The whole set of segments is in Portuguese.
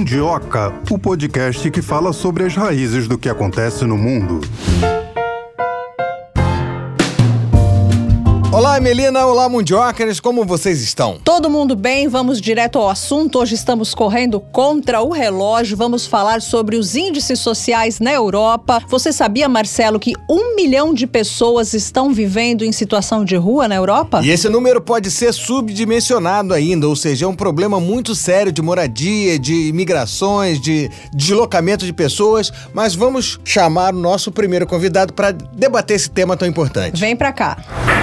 Mundioca, o podcast que fala sobre as raízes do que acontece no mundo. Olá, Melina. Olá, Mundiocas. Como vocês estão? Todo mundo bem, vamos direto ao assunto. Hoje estamos correndo contra o relógio. Vamos falar sobre os índices sociais na Europa. Você sabia, Marcelo, que 1 milhão de pessoas estão vivendo em situação de rua na Europa? E esse número pode ser subdimensionado ainda, ou seja, é um problema muito sério de moradia, de imigrações, de deslocamento de pessoas. Mas vamos chamar o nosso primeiro convidado para debater esse tema tão importante. Vem pra cá.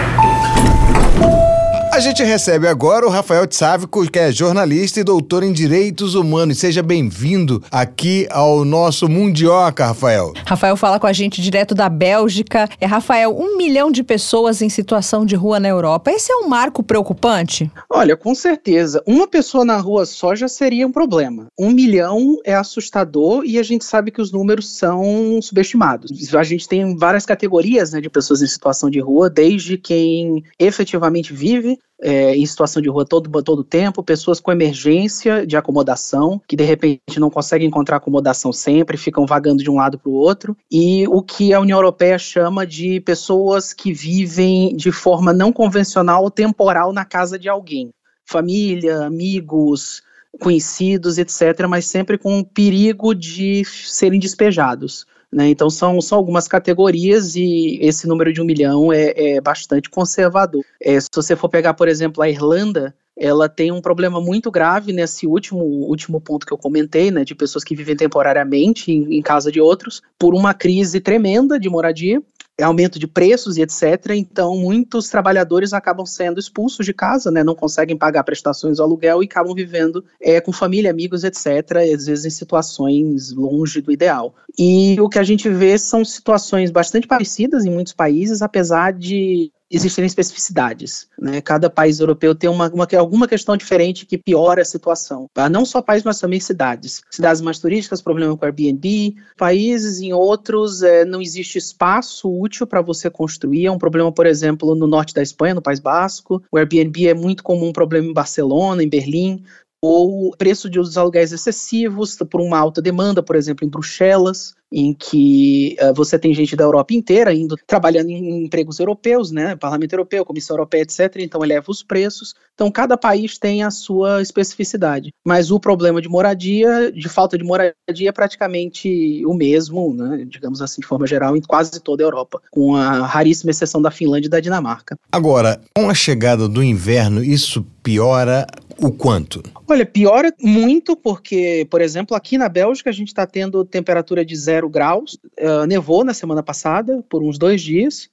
A gente recebe agora o Rafael Tsávico, que é jornalista e doutor em Direitos Humanos. Seja bem-vindo aqui ao nosso Mundioca, Rafael. Rafael fala com a gente direto da Bélgica. Rafael, 1 milhão de pessoas em situação de rua na Europa. Esse é um marco preocupante? Olha, com certeza. Uma pessoa na rua só já seria um problema. 1 milhão é assustador e a gente sabe que os números são subestimados. A gente tem várias categorias, de pessoas em situação de rua, desde quem efetivamente vive em situação de rua todo o tempo, pessoas com emergência de acomodação, que de repente não conseguem encontrar acomodação sempre, ficam vagando de um lado para o outro, e o que a União Europeia chama de pessoas que vivem de forma não convencional ou temporal na casa de alguém. Família, amigos, conhecidos, etc., mas sempre com o perigo de serem despejados. Então são algumas categorias e esse número de 1 milhão é bastante conservador. Se você for pegar, por exemplo, a Irlanda, ela tem um problema muito grave nesse último ponto que eu comentei, de pessoas que vivem temporariamente em casa de outros, por uma crise tremenda de moradia, aumento de preços e etc. Então, muitos trabalhadores acabam sendo expulsos de casa, não conseguem pagar prestações do aluguel e acabam vivendo com família, amigos, etc., às vezes em situações longe do ideal. E o que a gente vê são situações bastante parecidas em muitos países, apesar de existirem especificidades. Cada país europeu tem alguma questão diferente que piora a situação. Não só países, mas também cidades. Cidades mais turísticas, problema com Airbnb. Países, em outros, não existe espaço útil para você construir. É um problema, por exemplo, no norte da Espanha, no País Basco. O Airbnb é muito comum problema em Barcelona, em Berlim. Ou o preço dos aluguéis excessivos por uma alta demanda, por exemplo, em Bruxelas, em que você tem gente da Europa inteira trabalhando em empregos europeus, Parlamento Europeu, Comissão Europeia, etc., então eleva os preços. Então, cada país tem a sua especificidade. Mas o problema de moradia, de falta de moradia, é praticamente o mesmo, digamos assim, de forma geral, em quase toda a Europa, com a raríssima exceção da Finlândia e da Dinamarca. Agora, com a chegada do inverno, isso piora o quanto? Olha, piora muito porque, por exemplo, aqui na Bélgica a gente está tendo temperatura de 0 graus, nevou na semana passada por uns 2 dias,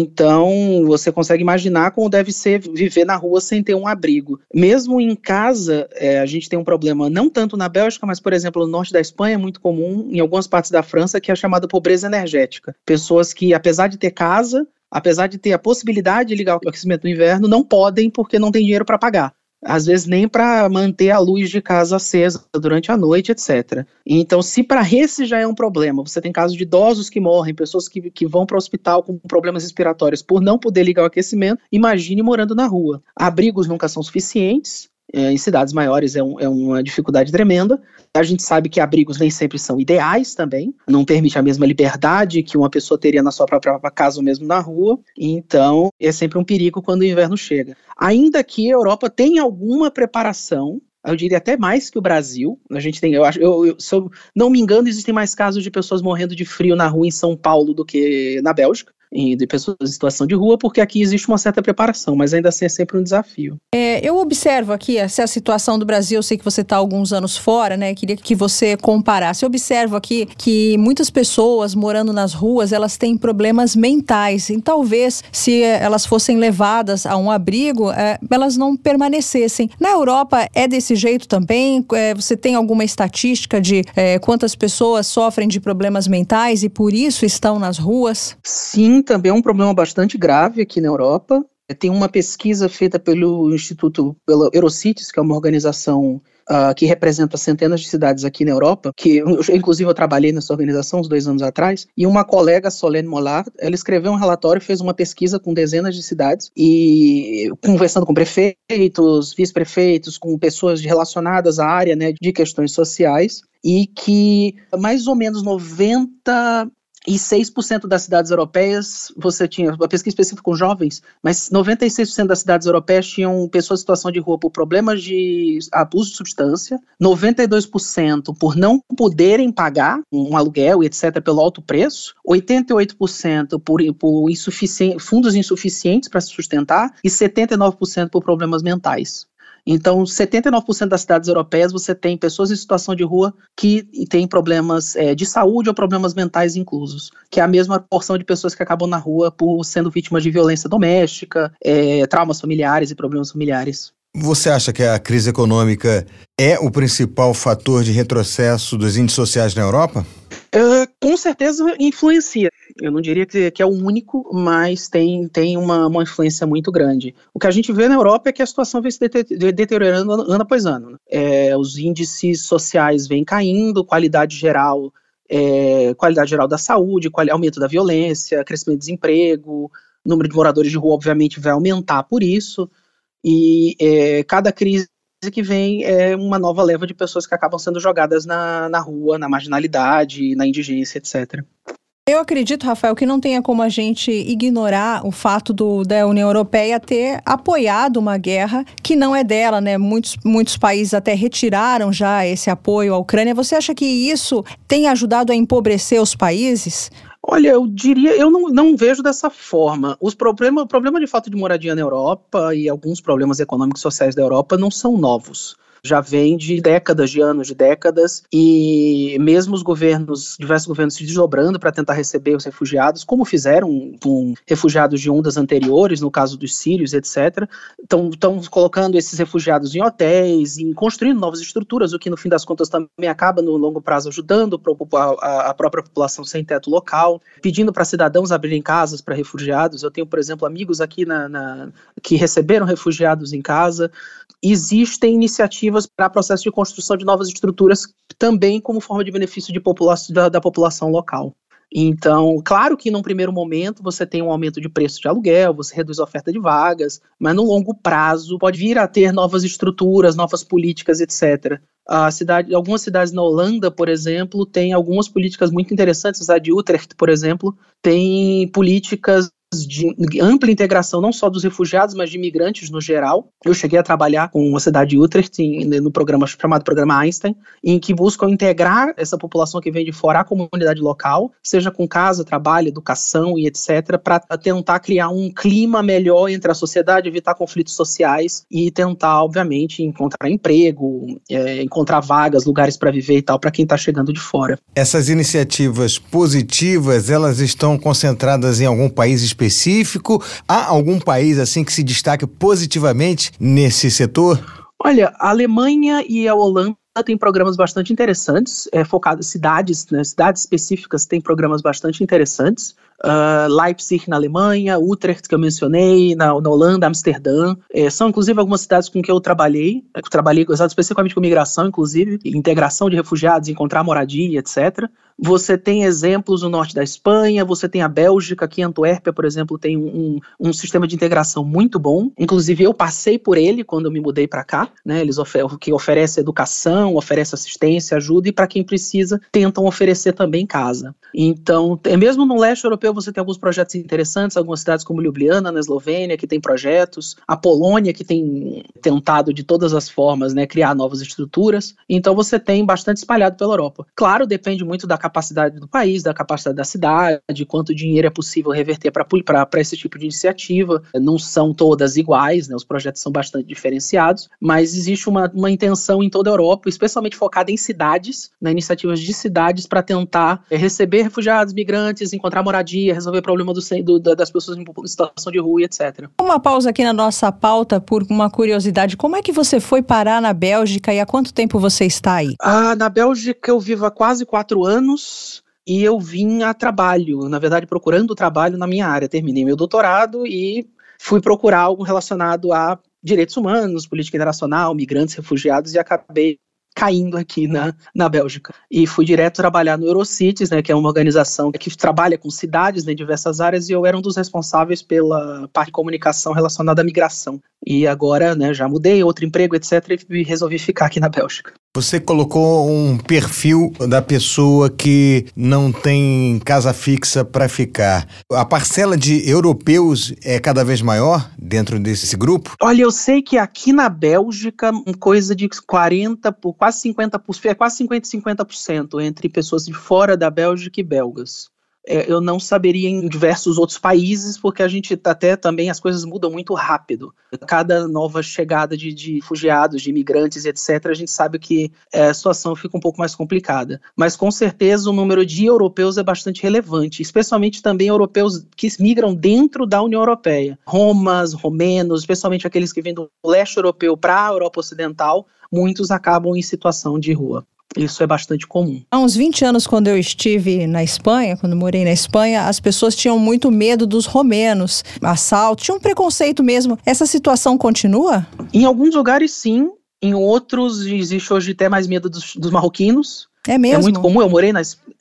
então você consegue imaginar como deve ser viver na rua sem ter um abrigo. Mesmo em casa, a gente tem um problema, não tanto na Bélgica, mas, por exemplo, no norte da Espanha é muito comum, em algumas partes da França, que é a chamada pobreza energética. Pessoas que, apesar de ter casa, apesar de ter a possibilidade de ligar o aquecimento no inverno, não podem porque não tem dinheiro para pagar. Às vezes nem para manter a luz de casa acesa durante a noite, etc. Então, se para esse já é um problema, você tem casos de idosos que morrem, pessoas que vão para o hospital com problemas respiratórios por não poder ligar o aquecimento, imagine morando na rua. Abrigos nunca são suficientes. Em cidades maiores é uma dificuldade tremenda. A gente sabe que abrigos nem sempre são ideais também, não permite a mesma liberdade que uma pessoa teria na sua própria casa ou mesmo na rua, então é sempre um perigo quando o inverno chega. Ainda que a Europa tenha alguma preparação, eu diria até mais que o Brasil. A gente tem, se eu não me engano, existem mais casos de pessoas morrendo de frio na rua em São Paulo do que na Bélgica, de pessoas em situação de rua, porque aqui existe uma certa preparação, mas ainda assim é sempre um desafio. Eu observo aqui essa situação do Brasil, eu sei que você está há alguns anos fora, queria que você comparasse. Eu observo aqui que muitas pessoas morando nas ruas, elas têm problemas mentais, e talvez se elas fossem levadas a um abrigo, elas não permanecessem. Na Europa é desse jeito também? Você tem alguma estatística de quantas pessoas sofrem de problemas mentais e por isso estão nas ruas? Sim, também é um problema bastante grave aqui na Europa. Tem uma pesquisa feita pelo Eurocities, que é uma organização que representa centenas de cidades aqui na Europa, inclusive eu trabalhei nessa organização uns 2 anos atrás, e uma colega, Solène Mollard, ela escreveu um relatório, fez uma pesquisa com dezenas de cidades, e conversando com prefeitos, vice-prefeitos, com pessoas relacionadas à área, né, de questões sociais, e que mais ou menos 96% das cidades europeias, você tinha uma pesquisa específica com jovens, mas 96% das cidades europeias tinham pessoas em situação de rua por problemas de abuso de substância, 92% por não poderem pagar um aluguel, etc., pelo alto preço, 88% por fundos insuficientes para se sustentar e 79% por problemas mentais. Então, 79% das cidades europeias você tem pessoas em situação de rua que têm problemas de saúde ou problemas mentais inclusos, que é a mesma porção de pessoas que acabam na rua por sendo vítimas de violência doméstica, traumas familiares e problemas familiares. Você acha que a crise econômica é o principal fator de retrocesso dos índices sociais na Europa? Com certeza influencia. Eu não diria que é o único, mas tem uma influência muito grande. O que a gente vê na Europa é que a situação vem se deteriorando ano após ano. Os índices sociais vêm caindo, qualidade geral da saúde, aumento da violência, crescimento do desemprego, número de moradores de rua obviamente vai aumentar por isso, e cada crise que vem é uma nova leva de pessoas que acabam sendo jogadas na rua, na marginalidade, na indigência, etc. Eu acredito, Rafael, que não tenha como a gente ignorar o fato da União Europeia ter apoiado uma guerra que não é dela, né? Muitos países até retiraram já esse apoio à Ucrânia. Você acha que isso tem ajudado a empobrecer os países? Olha, eu não vejo dessa forma. O problema de falta de moradia na Europa e alguns problemas econômicos e sociais da Europa não são novos. Já vem de décadas, e mesmo diversos governos se desdobrando para tentar receber os refugiados, como fizeram com refugiados de ondas anteriores, no caso dos sírios, etc., estão colocando esses refugiados em hotéis, e construindo novas estruturas, o que no fim das contas também acaba no longo prazo ajudando a própria população sem teto local, pedindo para cidadãos abrirem casas para refugiados. Eu tenho, por exemplo, amigos aqui que receberam refugiados em casa. Existem iniciativas para processo de construção de novas estruturas também como forma de benefício da população local. Então, claro que num primeiro momento você tem um aumento de preço de aluguel, você reduz a oferta de vagas, mas no longo prazo pode vir a ter novas estruturas, novas políticas, etc. Algumas cidades na Holanda, por exemplo, têm algumas políticas muito interessantes. A cidade de Utrecht, por exemplo, tem políticas de ampla integração não só dos refugiados, mas de imigrantes no geral. Eu cheguei a trabalhar com a cidade de Utrecht no programa chamado Programa Einstein, em que buscam integrar essa população que vem de fora à comunidade local, seja com casa, trabalho, educação e etc., para tentar criar um clima melhor entre a sociedade, evitar conflitos sociais e tentar, obviamente, encontrar emprego, encontrar vagas, lugares para viver e tal, para quem está chegando de fora. Essas iniciativas positivas, elas estão concentradas em algum país específico? Há algum país assim que se destaque positivamente nesse setor? Olha, a Alemanha e a Holanda têm programas bastante interessantes, focados em cidades, né? Cidades específicas têm programas bastante interessantes. Leipzig na Alemanha, Utrecht que eu mencionei, na Holanda, Amsterdã, são inclusive algumas cidades com que eu trabalhei especificamente com migração, inclusive, integração de refugiados, encontrar moradia, etc. Você tem exemplos no norte da Espanha, você tem a Bélgica, aqui em Antuérpia, por exemplo, tem um sistema de integração muito bom, inclusive eu passei por ele quando eu me mudei para cá, né? Eles que oferece educação, oferece assistência, ajuda, e para quem precisa, tentam oferecer também casa. Então, mesmo no leste europeu você tem alguns projetos interessantes, algumas cidades como Ljubljana, na Eslovênia, que tem projetos, a Polônia, que tem tentado de todas as formas, né, criar novas estruturas. Então você tem bastante espalhado pela Europa. Claro, depende muito da capacidade do país, da capacidade da cidade, quanto dinheiro é possível reverter para esse tipo de iniciativa. Não são todas iguais, né, os projetos são bastante diferenciados, mas existe uma intenção em toda a Europa, especialmente focada em cidades, né, iniciativas de cidades para tentar receber refugiados, migrantes, encontrar moradia, resolver problema das pessoas em situação de rua, etc. Uma pausa aqui na nossa pauta por uma curiosidade. Como é que você foi parar na Bélgica e há quanto tempo você está aí? Na Bélgica eu vivo há quase 4 anos e eu vim a trabalho, na verdade procurando trabalho na minha área. Terminei meu doutorado e fui procurar algo relacionado a direitos humanos, política internacional, migrantes, refugiados, e acabei caindo aqui na Bélgica. E fui direto trabalhar no Eurocities, né, que é uma organização que trabalha com cidades, né, em diversas áreas, e eu era um dos responsáveis pela parte de comunicação relacionada à migração. E agora, né, já mudei, outro emprego, etc., e resolvi ficar aqui na Bélgica. Você colocou um perfil da pessoa que não tem casa fixa para ficar. A parcela de europeus é cada vez maior dentro desse grupo? Olha, eu sei que aqui na Bélgica, coisa de 40%, quase 50%, é quase 50% e 50% entre pessoas de fora da Bélgica e belgas. Eu não saberia em diversos outros países, porque a gente até também, as coisas mudam muito rápido. Cada nova chegada de refugiados, de imigrantes, etc., a gente sabe que a situação fica um pouco mais complicada. Mas com certeza o número de europeus é bastante relevante, especialmente também europeus que migram dentro da União Europeia. Romas, romenos, especialmente aqueles que vêm do leste europeu para a Europa Ocidental, muitos acabam em situação de rua. Isso é bastante comum. Há uns 20 anos, quando eu estive na Espanha, quando morei na Espanha, as pessoas tinham muito medo dos romenos, assalto, tinha um preconceito mesmo. Essa situação continua? Em alguns lugares, sim. Em outros, existe hoje até mais medo dos marroquinos. É mesmo? É muito comum. Eu morei na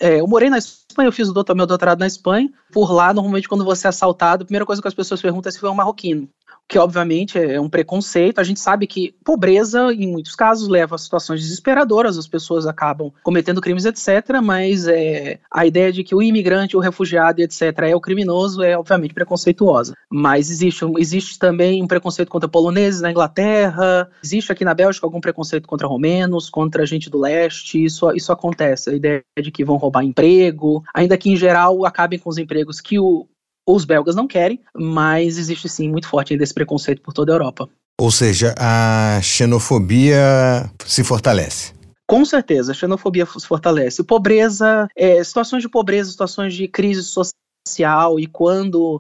Espanha, eu fiz meu doutorado na Espanha. Por lá, normalmente, quando você é assaltado, a primeira coisa que as pessoas perguntam é se foi um marroquino. Que obviamente é um preconceito. A gente sabe que pobreza, em muitos casos, leva a situações desesperadoras, as pessoas acabam cometendo crimes, etc., mas a ideia de que o imigrante, o refugiado, etc., é o criminoso é obviamente preconceituosa. Mas existe também um preconceito contra poloneses na Inglaterra, existe aqui na Bélgica algum preconceito contra romenos, contra gente do leste, isso acontece. A ideia de que vão roubar emprego, ainda que em geral acabem com os empregos que os belgas não querem, mas existe sim muito forte ainda esse preconceito por toda a Europa. Ou seja, a xenofobia se fortalece. Com certeza, a xenofobia se fortalece. Pobreza, situações de pobreza, situações de crise social, e quando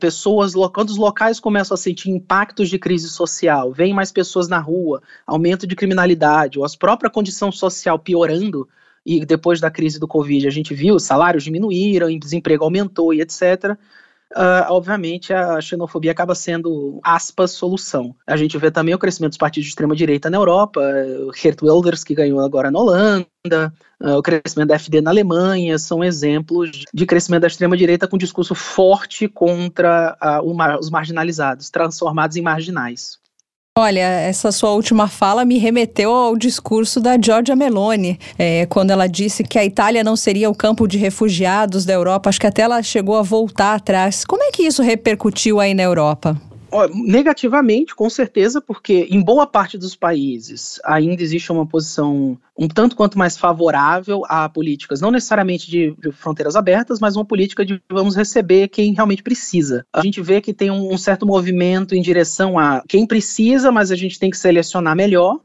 os locais começam a sentir impactos de crise social, vem mais pessoas na rua, aumento de criminalidade, ou a própria condição social piorando, e depois da crise do Covid a gente viu, os salários diminuíram, o desemprego aumentou e etc., obviamente a xenofobia acaba sendo, aspas, solução. A gente vê também o crescimento dos partidos de extrema-direita na Europa, o Geert Wilders, que ganhou agora na Holanda, o crescimento da AfD na Alemanha, são exemplos de crescimento da extrema-direita com discurso forte contra os marginalizados, transformados em marginais. Olha, essa sua última fala me remeteu ao discurso da Giorgia Meloni, quando ela disse que a Itália não seria o campo de refugiados da Europa. Acho que até ela chegou a voltar atrás. Como é que isso repercutiu aí na Europa? Negativamente, com certeza, porque em boa parte dos países ainda existe uma posição um tanto quanto mais favorável a políticas, não necessariamente de fronteiras abertas, mas uma política de vamos receber quem realmente precisa. A gente vê que tem um certo movimento em direção a quem precisa, mas a gente tem que selecionar melhor,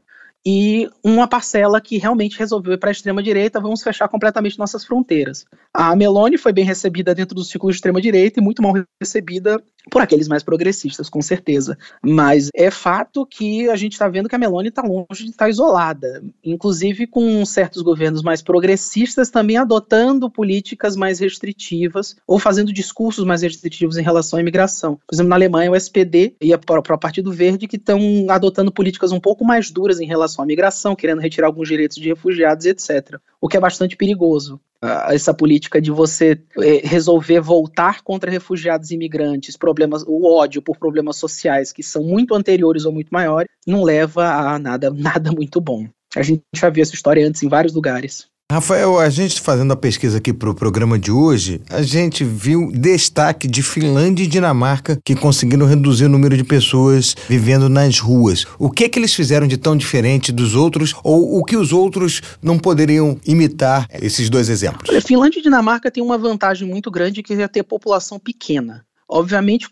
e uma parcela que realmente resolveu ir para a extrema-direita, vamos fechar completamente nossas fronteiras. A Meloni foi bem recebida dentro do círculo de extrema-direita e muito mal recebida por aqueles mais progressistas, com certeza. Mas é fato que a gente está vendo que a Meloni está longe de estar isolada, inclusive com certos governos mais progressistas também adotando políticas mais restritivas ou fazendo discursos mais restritivos em relação à imigração. Por exemplo, na Alemanha, o SPD e o próprio Partido Verde que estão adotando políticas um pouco mais duras em relação à migração, querendo retirar alguns direitos de refugiados, etc. O que é bastante perigoso. Essa política de você resolver voltar contra refugiados e imigrantes, o ódio por problemas sociais que são muito anteriores ou muito maiores, não leva a nada muito bom. A gente já viu essa história antes em vários lugares. Rafael, a gente fazendo a pesquisa aqui para o programa de hoje, a gente viu destaque de Finlândia e Dinamarca que conseguiram reduzir o número de pessoas vivendo nas ruas. O que eles fizeram de tão diferente dos outros, ou o que os outros não poderiam imitar esses dois exemplos? Olha, Finlândia e Dinamarca têm uma vantagem muito grande, que é ter população pequena. Obviamente,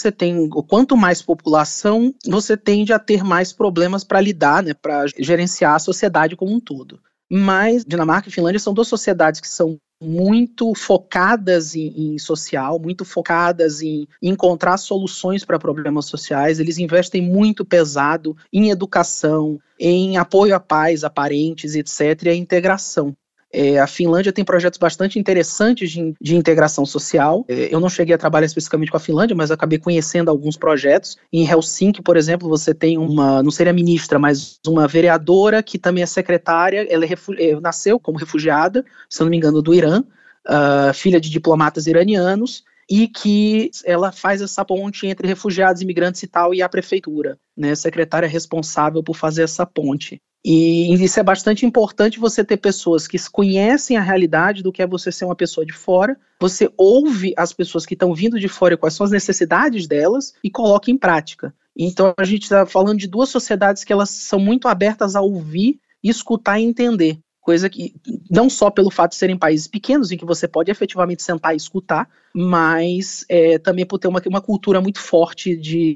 quanto mais população, você tende a ter mais problemas para lidar, né, para gerenciar a sociedade como um todo. Mas Dinamarca e Finlândia são duas sociedades que são muito focadas em social, muito focadas em encontrar soluções para problemas sociais. Eles investem muito pesado em educação, em apoio a pais, a parentes, etc., e a integração. A Finlândia tem projetos bastante interessantes de integração social. Eu não cheguei a trabalhar especificamente com a Finlândia, mas acabei conhecendo alguns projetos. Em Helsinki, por exemplo, você tem não seria ministra, mas uma vereadora que também é secretária. Ela nasceu como refugiada, se eu não me engano, do Irã, filha de diplomatas iranianos, e que ela faz essa ponte entre refugiados, imigrantes e tal, e a prefeitura, né? A secretária é responsável por fazer essa ponte. E isso é bastante importante, você ter pessoas que conhecem a realidade do que é você ser uma pessoa de fora, você ouve as pessoas que estão vindo de fora, quais são as necessidades delas, e coloca em prática. Então a gente está falando de duas sociedades que elas são muito abertas a ouvir, escutar e entender. Coisa que, não só pelo fato de serem países pequenos, em que você pode efetivamente sentar e escutar, mas também por ter uma cultura muito forte de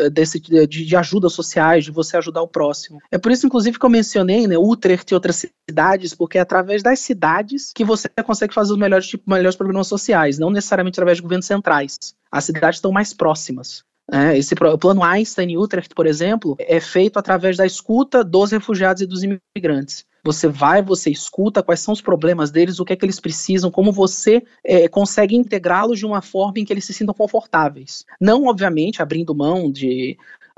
ajudas sociais, de você ajudar o próximo. É por isso, inclusive, que eu mencionei, né, Utrecht e outras cidades, porque é através das cidades que você consegue fazer os melhores programas sociais, não necessariamente através de governos centrais. As cidades estão mais próximas. O plano Einstein em Utrecht, por exemplo, é feito através da escuta dos refugiados e dos imigrantes. Você escuta quais são os problemas deles, o que é que eles precisam, como você consegue integrá-los de uma forma em que eles se sintam confortáveis. Não, obviamente, abrindo mão de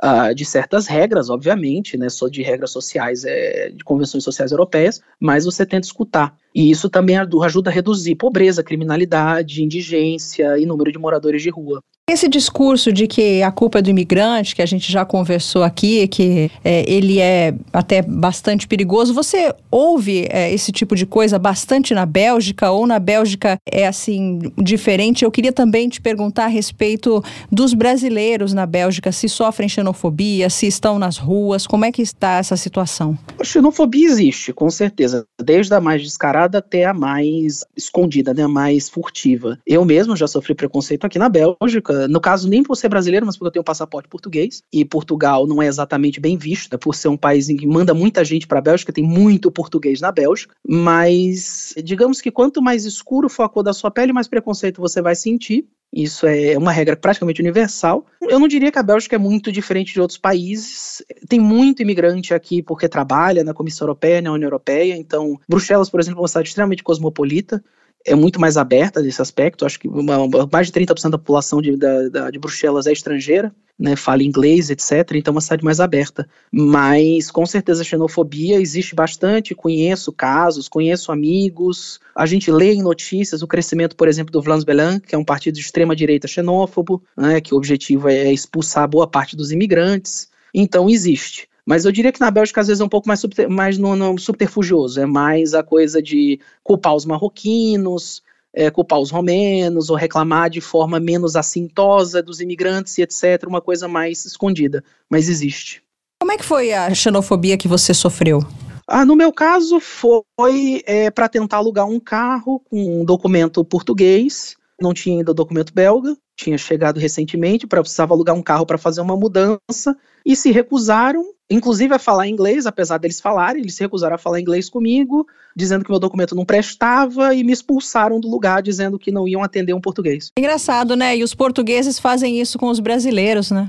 certas regras, obviamente, né, só de regras sociais, de convenções sociais europeias, mas você tenta escutar. E isso também ajuda a reduzir pobreza, criminalidade, indigência e número de moradores de rua. Esse discurso de que a culpa é do imigrante, que a gente já conversou aqui, que ele é até bastante perigoso, você ouve esse tipo de coisa bastante na Bélgica, ou na Bélgica é assim, diferente? Eu queria também te perguntar a respeito dos brasileiros na Bélgica, se sofrem xenofobia, se estão nas ruas, como é que está essa situação? A xenofobia existe, com certeza, desde a mais descarada até a mais escondida, né, a mais furtiva. Eu mesmo já sofri preconceito aqui na Bélgica, no caso nem por ser brasileiro, mas porque eu tenho passaporte português, e Portugal não é exatamente bem visto, né, por ser um país em que manda muita gente para a Bélgica, tem muito português na Bélgica, mas digamos que quanto mais escuro for a cor da sua pele, mais preconceito você vai sentir. Isso é uma regra praticamente universal. Eu não diria que a Bélgica é muito diferente de outros países. Tem muito imigrante aqui porque trabalha na Comissão Europeia, na União Europeia. Então, Bruxelas, por exemplo, é uma cidade extremamente cosmopolita. É muito mais aberta nesse aspecto. Acho que mais de 30% da população de Bruxelas é estrangeira, né, fala inglês, etc. Então é uma cidade mais aberta. Mas, com certeza, a xenofobia existe bastante. Conheço casos, conheço amigos. A gente lê em notícias o crescimento, por exemplo, do Vlaams Belang, que é um partido de extrema-direita xenófobo, né, que o objetivo é expulsar boa parte dos imigrantes. Então, existe. Mas eu diria que na Bélgica, às vezes, é um pouco mais no subterfugioso. É mais a coisa de culpar os marroquinos, culpar os romenos, ou reclamar de forma menos assintosa dos imigrantes e etc. Uma coisa mais escondida. Mas existe. Como é que foi a xenofobia que você sofreu? No meu caso, foi para tentar alugar um carro com um documento português. Não tinha ainda o documento belga. Tinha chegado recentemente, precisava alugar um carro para fazer uma mudança. E se recusaram, inclusive a falar inglês, apesar deles falarem, eles se recusaram a falar inglês comigo, dizendo que meu documento não prestava, e me expulsaram do lugar, dizendo que não iam atender um português. Engraçado, né? E os portugueses fazem isso com os brasileiros, né?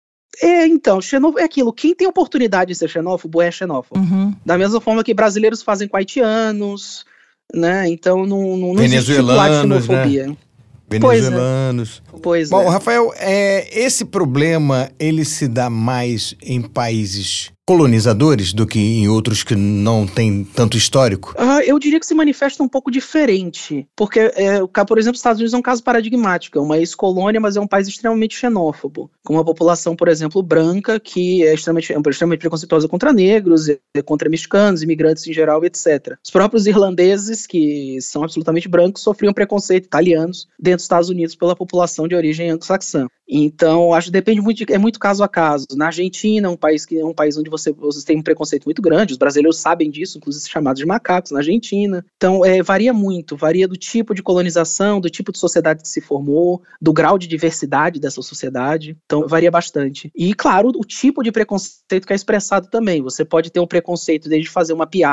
Então, é aquilo, quem tem oportunidade de ser xenófobo é xenófobo. Uhum. Da mesma forma que brasileiros fazem com haitianos, né? Então não existe xenofobia. Né? Venezuelanos. Pois Bom, Rafael, esse problema, ele se dá mais em países colonizadores do que em outros que não têm tanto histórico? Eu diria que se manifesta um pouco diferente, porque, por exemplo, os Estados Unidos é um caso paradigmático, é uma ex-colônia, mas é um país extremamente xenófobo, com uma população, por exemplo, branca, que é extremamente preconceituosa contra negros, contra mexicanos, imigrantes em geral, etc. Os próprios irlandeses, que são absolutamente brancos, sofriam preconceito, italianos, dentro dos Estados Unidos pela população de origem anglo-saxã. Então, acho que depende muito, é muito caso a caso. Na Argentina, é um país onde você tem um preconceito muito grande, os brasileiros sabem disso, inclusive chamados de macacos na Argentina. Então, varia muito, varia do tipo de colonização, do tipo de sociedade que se formou, do grau de diversidade dessa sociedade. Então, varia bastante. E, claro, o tipo de preconceito que é expressado também. Você pode ter um preconceito desde fazer uma piada,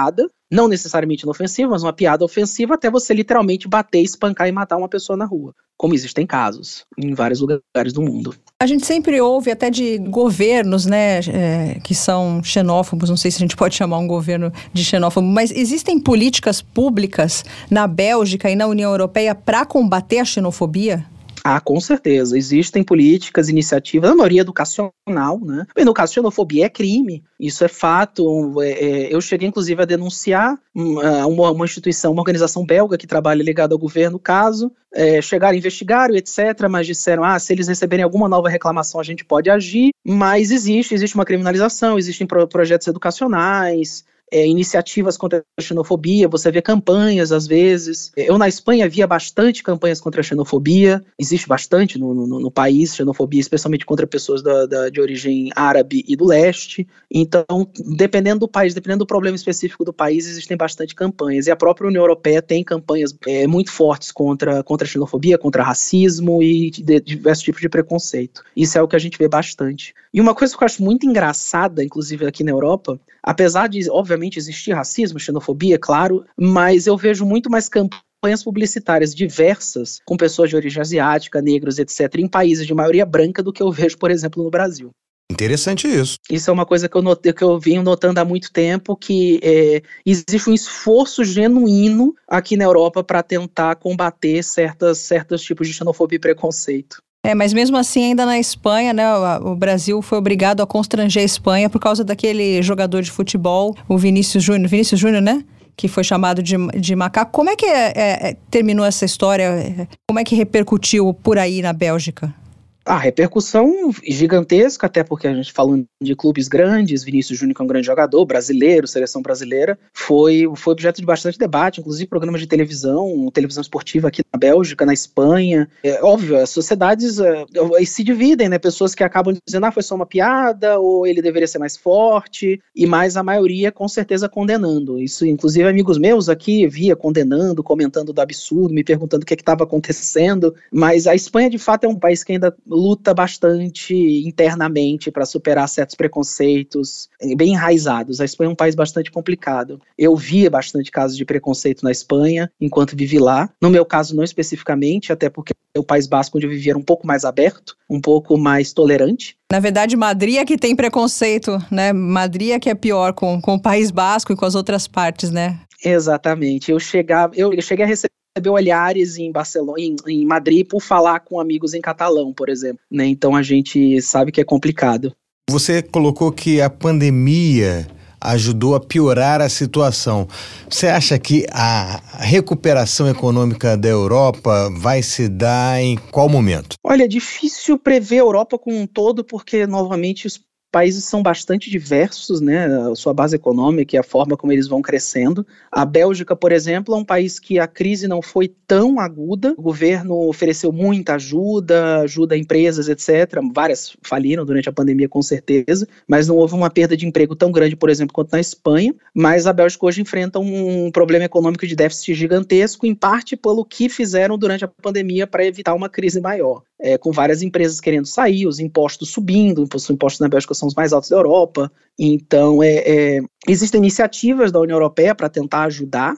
não necessariamente inofensiva, mas uma piada ofensiva, até você literalmente bater, espancar e matar uma pessoa na rua, como existem casos em vários lugares do mundo. A gente sempre ouve até de governos, né, que são xenófobos, não sei se a gente pode chamar um governo de xenófobo, mas existem políticas públicas na Bélgica e na União Europeia para combater a xenofobia? Ah, com certeza. Existem políticas, iniciativas, na maioria educacional, né? E no caso, xenofobia é crime, isso é fato. Eu cheguei, inclusive, a denunciar uma instituição, uma organização belga que trabalha ligada ao governo, caso, chegaram, investigaram, etc., mas disseram, se eles receberem alguma nova reclamação, a gente pode agir, mas existe uma criminalização, existem projetos educacionais, iniciativas contra a xenofobia, você vê campanhas às vezes. Eu na Espanha via bastante campanhas contra a xenofobia, existe bastante no país, xenofobia, especialmente contra pessoas de origem árabe e do leste. Então, dependendo do país, dependendo do problema específico do país, existem bastante campanhas. E a própria União Europeia tem campanhas muito fortes contra a xenofobia, contra racismo e diversos tipos de preconceito. Isso é o que a gente vê bastante. E uma coisa que eu acho muito engraçada, inclusive aqui na Europa, apesar de, obviamente, existir racismo, xenofobia, claro, mas eu vejo muito mais campanhas publicitárias diversas com pessoas de origem asiática, negros, etc., em países de maioria branca do que eu vejo, por exemplo, no Brasil. Interessante isso. Isso é uma coisa que eu venho notando há muito tempo, que existe um esforço genuíno aqui na Europa para tentar combater certos tipos de xenofobia e preconceito. Mas mesmo assim, ainda na Espanha, né, o Brasil foi obrigado a constranger a Espanha por causa daquele jogador de futebol, o Vinícius Júnior, né? Que foi chamado de macaco. Como é que terminou essa história? Como é que repercutiu por aí na Bélgica? A repercussão gigantesca, até porque a gente falando de clubes grandes, Vinícius Júnior, que é um grande jogador, brasileiro, seleção brasileira, foi objeto de bastante debate, inclusive programas de televisão esportiva aqui na Bélgica, na Espanha. Óbvio, as sociedades se dividem, né? Pessoas que acabam dizendo, foi só uma piada, ou ele deveria ser mais forte, e mais a maioria, com certeza, condenando. Isso, inclusive, amigos meus aqui via condenando, comentando do absurdo, me perguntando o que estava acontecendo, mas a Espanha, de fato, é um país que ainda luta bastante internamente para superar certos preconceitos bem enraizados. A Espanha é um país bastante complicado. Eu via bastante casos de preconceito na Espanha enquanto vivi lá. No meu caso, não especificamente, até porque o País Basco onde eu vivia era um pouco mais aberto, um pouco mais tolerante. Na verdade, Madrid é que tem preconceito, né? Madrid é que é pior com o País Basco e com as outras partes, né? Exatamente. Eu cheguei a receber olhares em Barcelona, em Madrid, por falar com amigos em catalão, por exemplo, né? Então a gente sabe que é complicado. Você colocou que a pandemia ajudou a piorar a situação. Você acha que a recuperação econômica da Europa vai se dar em qual momento? Olha, é difícil prever a Europa como um todo, porque, novamente, os países são bastante diversos, né, a sua base econômica e a forma como eles vão crescendo. A Bélgica, por exemplo, é um país que a crise não foi tão aguda, o governo ofereceu muita ajuda a empresas, etc. Várias faliram durante a pandemia, com certeza, mas não houve uma perda de emprego tão grande, por exemplo, quanto na Espanha. Mas a Bélgica hoje enfrenta um problema econômico de déficit gigantesco, em parte pelo que fizeram durante a pandemia para evitar uma crise maior. Com várias empresas querendo sair, os impostos subindo, os impostos na Bélgica são os mais altos da Europa. Então, existem iniciativas da União Europeia para tentar ajudar,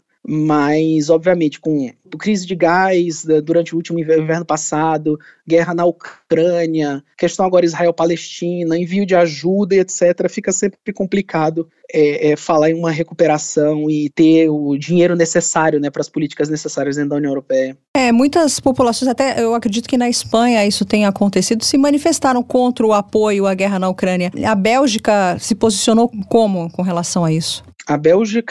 mas, obviamente, com crise de gás durante o último inverno passado, guerra na Ucrânia, questão agora Israel-Palestina, envio de ajuda e etc., fica sempre complicado falar em uma recuperação e ter o dinheiro necessário, né, para as políticas necessárias dentro da União Europeia. Muitas populações, até eu acredito que na Espanha isso tenha acontecido, se manifestaram contra o apoio à guerra na Ucrânia. A Bélgica se posicionou como com relação a isso? A Bélgica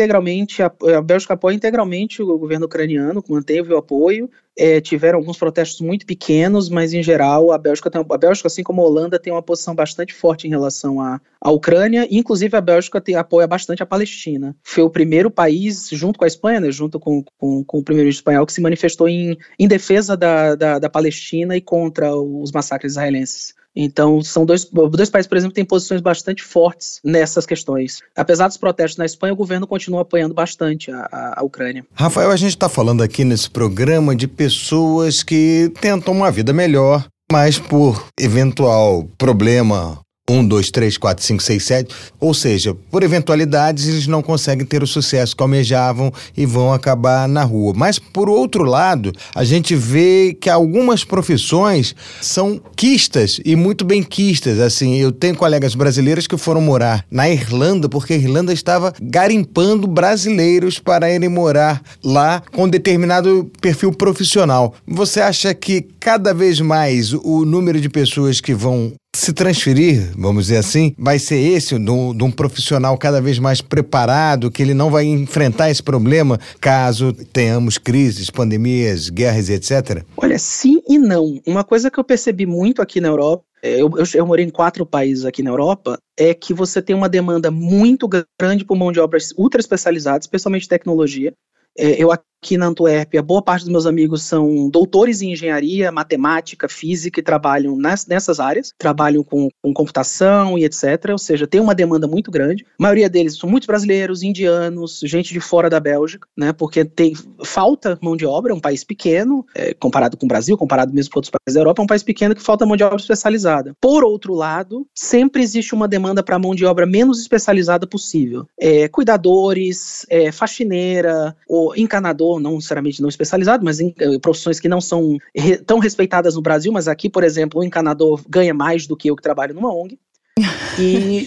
apoia integralmente o governo ucraniano, manteve o apoio. Tiveram alguns protestos muito pequenos, mas em geral a Bélgica, assim como a Holanda, tem uma posição bastante forte em relação à Ucrânia. Inclusive a Bélgica apoia bastante a Palestina. Foi o primeiro país, junto com a Espanha, né, junto com o primeiro-ministro espanhol, que se manifestou em defesa da Palestina e contra os massacres israelenses. Então, são dois países, por exemplo, que têm posições bastante fortes nessas questões. Apesar dos protestos na Espanha, o governo continua apoiando bastante a Ucrânia. Rafael, a gente está falando aqui nesse programa de pessoas que tentam uma vida melhor, mas por eventual problema 1, 2, 3, 4, 5, 6, 7, ou seja, por eventualidades eles não conseguem ter o sucesso que almejavam e vão acabar na rua. Mas, por outro lado, a gente vê que algumas profissões são quistas e muito bem quistas. Assim, eu tenho colegas brasileiros que foram morar na Irlanda porque a Irlanda estava garimpando brasileiros para irem morar lá com determinado perfil profissional. Você acha que cada vez mais o número de pessoas que vão se transferir, vamos dizer assim, vai ser esse, de um profissional cada vez mais preparado, que ele não vai enfrentar esse problema caso tenhamos crises, pandemias, guerras, etc? Olha, sim e não. Uma coisa que eu percebi muito aqui na Europa, eu morei em 4 países aqui na Europa, é que você tem uma demanda muito grande por mão de obra ultra especializada, especialmente tecnologia. Eu aqui na Antuérpia, boa parte dos meus amigos são doutores em engenharia, matemática, física e trabalham nessas áreas, trabalham com computação e etc, ou seja, tem uma demanda muito grande. A maioria deles são muitos brasileiros, indianos, gente de fora da Bélgica, né, porque falta mão de obra, é um país pequeno, comparado com o Brasil, comparado mesmo com outros países da Europa, é um país pequeno que falta mão de obra especializada. Por outro lado, sempre existe uma demanda para mão de obra menos especializada possível. Cuidadores, faxineira, ou encanador, não necessariamente não especializado, mas profissões que não são tão respeitadas no Brasil, mas aqui, por exemplo, o encanador ganha mais do que eu que trabalho numa ONG. E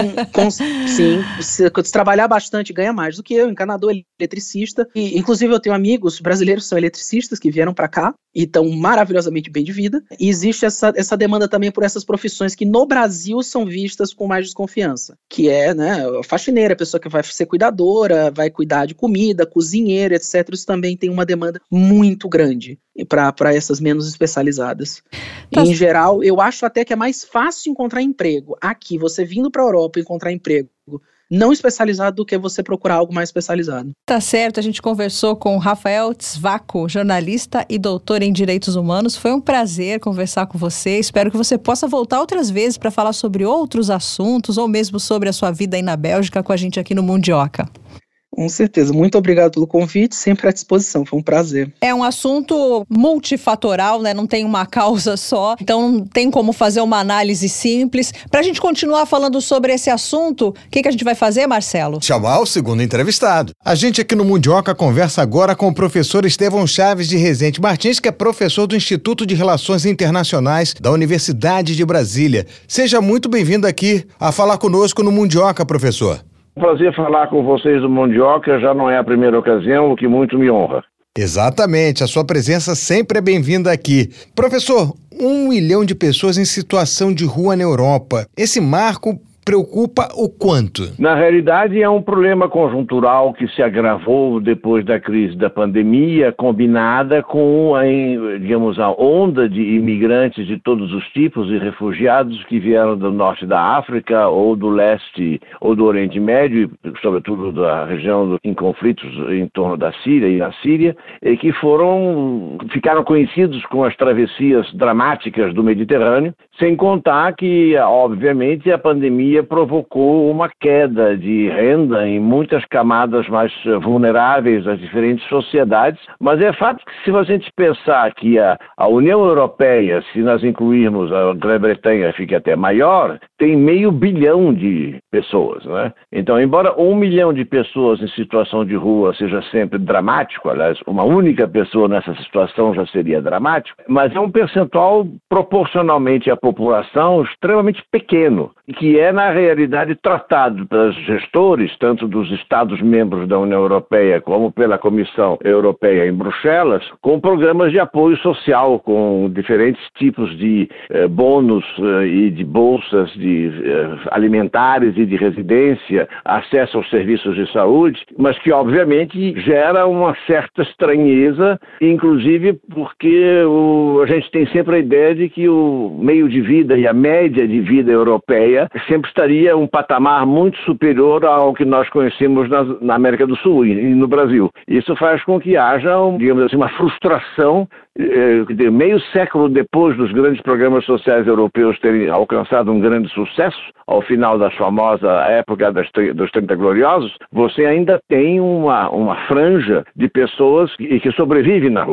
sim, se trabalhar bastante ganha mais do que eu, encanador, eletricista, e inclusive eu tenho amigos brasileiros que são eletricistas que vieram para cá e estão maravilhosamente bem de vida, e existe essa demanda também por essas profissões que no Brasil são vistas com mais desconfiança, que é, né, faxineira, a pessoa que vai ser cuidadora, vai cuidar de comida, cozinheiro, etc. Isso também tem uma demanda muito grande para essas menos especializadas. E, em geral, eu acho até que é mais fácil encontrar emprego aqui, você vindo para a Europa encontrar emprego não especializado do que você procurar algo mais especializado. Tá certo, a gente conversou com Rafael Tzvako, jornalista e doutor em Direitos Humanos. Foi um prazer conversar com você. Espero que você possa voltar outras vezes para falar sobre outros assuntos ou mesmo sobre a sua vida aí na Bélgica com a gente aqui no Mundioca. Com certeza. Muito obrigado pelo convite, sempre à disposição. Foi um prazer. É um assunto multifatoral, né? Não tem uma causa só, então não tem como fazer uma análise simples. Para a gente continuar falando sobre esse assunto, o que a gente vai fazer, Marcelo? Chamar o segundo entrevistado. A gente aqui no Mundioca conversa agora com o professor Estevão Chaves de Rezende Martins, que é professor do Instituto de Relações Internacionais da Universidade de Brasília. Seja muito bem-vindo aqui a falar conosco no Mundioca, professor. Prazer falar com vocês do Mundioca, já não é a primeira ocasião, o que muito me honra. Exatamente, a sua presença sempre é bem-vinda aqui. Professor, 1 milhão de pessoas em situação de rua na Europa. Esse marco preocupa o quanto? Na realidade, é um problema conjuntural que se agravou depois da crise da pandemia, combinada com a onda de imigrantes de todos os tipos e refugiados que vieram do norte da África ou do leste ou do Oriente Médio, sobretudo da região em conflitos em torno da Síria e na Síria, e que ficaram conhecidos com as travessias dramáticas do Mediterrâneo, sem contar que, obviamente, a pandemia provocou uma queda de renda em muitas camadas mais vulneráveis das diferentes sociedades, mas é fato que se a gente pensar que a União Europeia, se nós incluirmos a Grã-Bretanha, fica até maior, tem 500 milhão de pessoas, né? Então, embora 1 milhão de pessoas em situação de rua seja sempre dramático, aliás, uma única pessoa nessa situação já seria dramático, mas é um percentual proporcionalmente à população extremamente pequeno, que é, na realidade, tratado pelos gestores, tanto dos Estados-membros da União Europeia como pela Comissão Europeia em Bruxelas, com programas de apoio social, com diferentes tipos de bônus e de bolsas alimentares e de residência, acesso aos serviços de saúde, mas que, obviamente, gera uma certa estranheza, inclusive porque a gente tem sempre a ideia de que o meio de vida e a média de vida europeia sempre estaria um patamar muito superior ao que nós conhecemos na América do Sul e no Brasil. Isso faz com que haja, digamos assim, uma frustração. Meio século depois dos grandes programas sociais europeus terem alcançado um grande sucesso, ao final da famosa época dos 30 Gloriosos, você ainda tem uma franja de pessoas que sobrevivem na rua.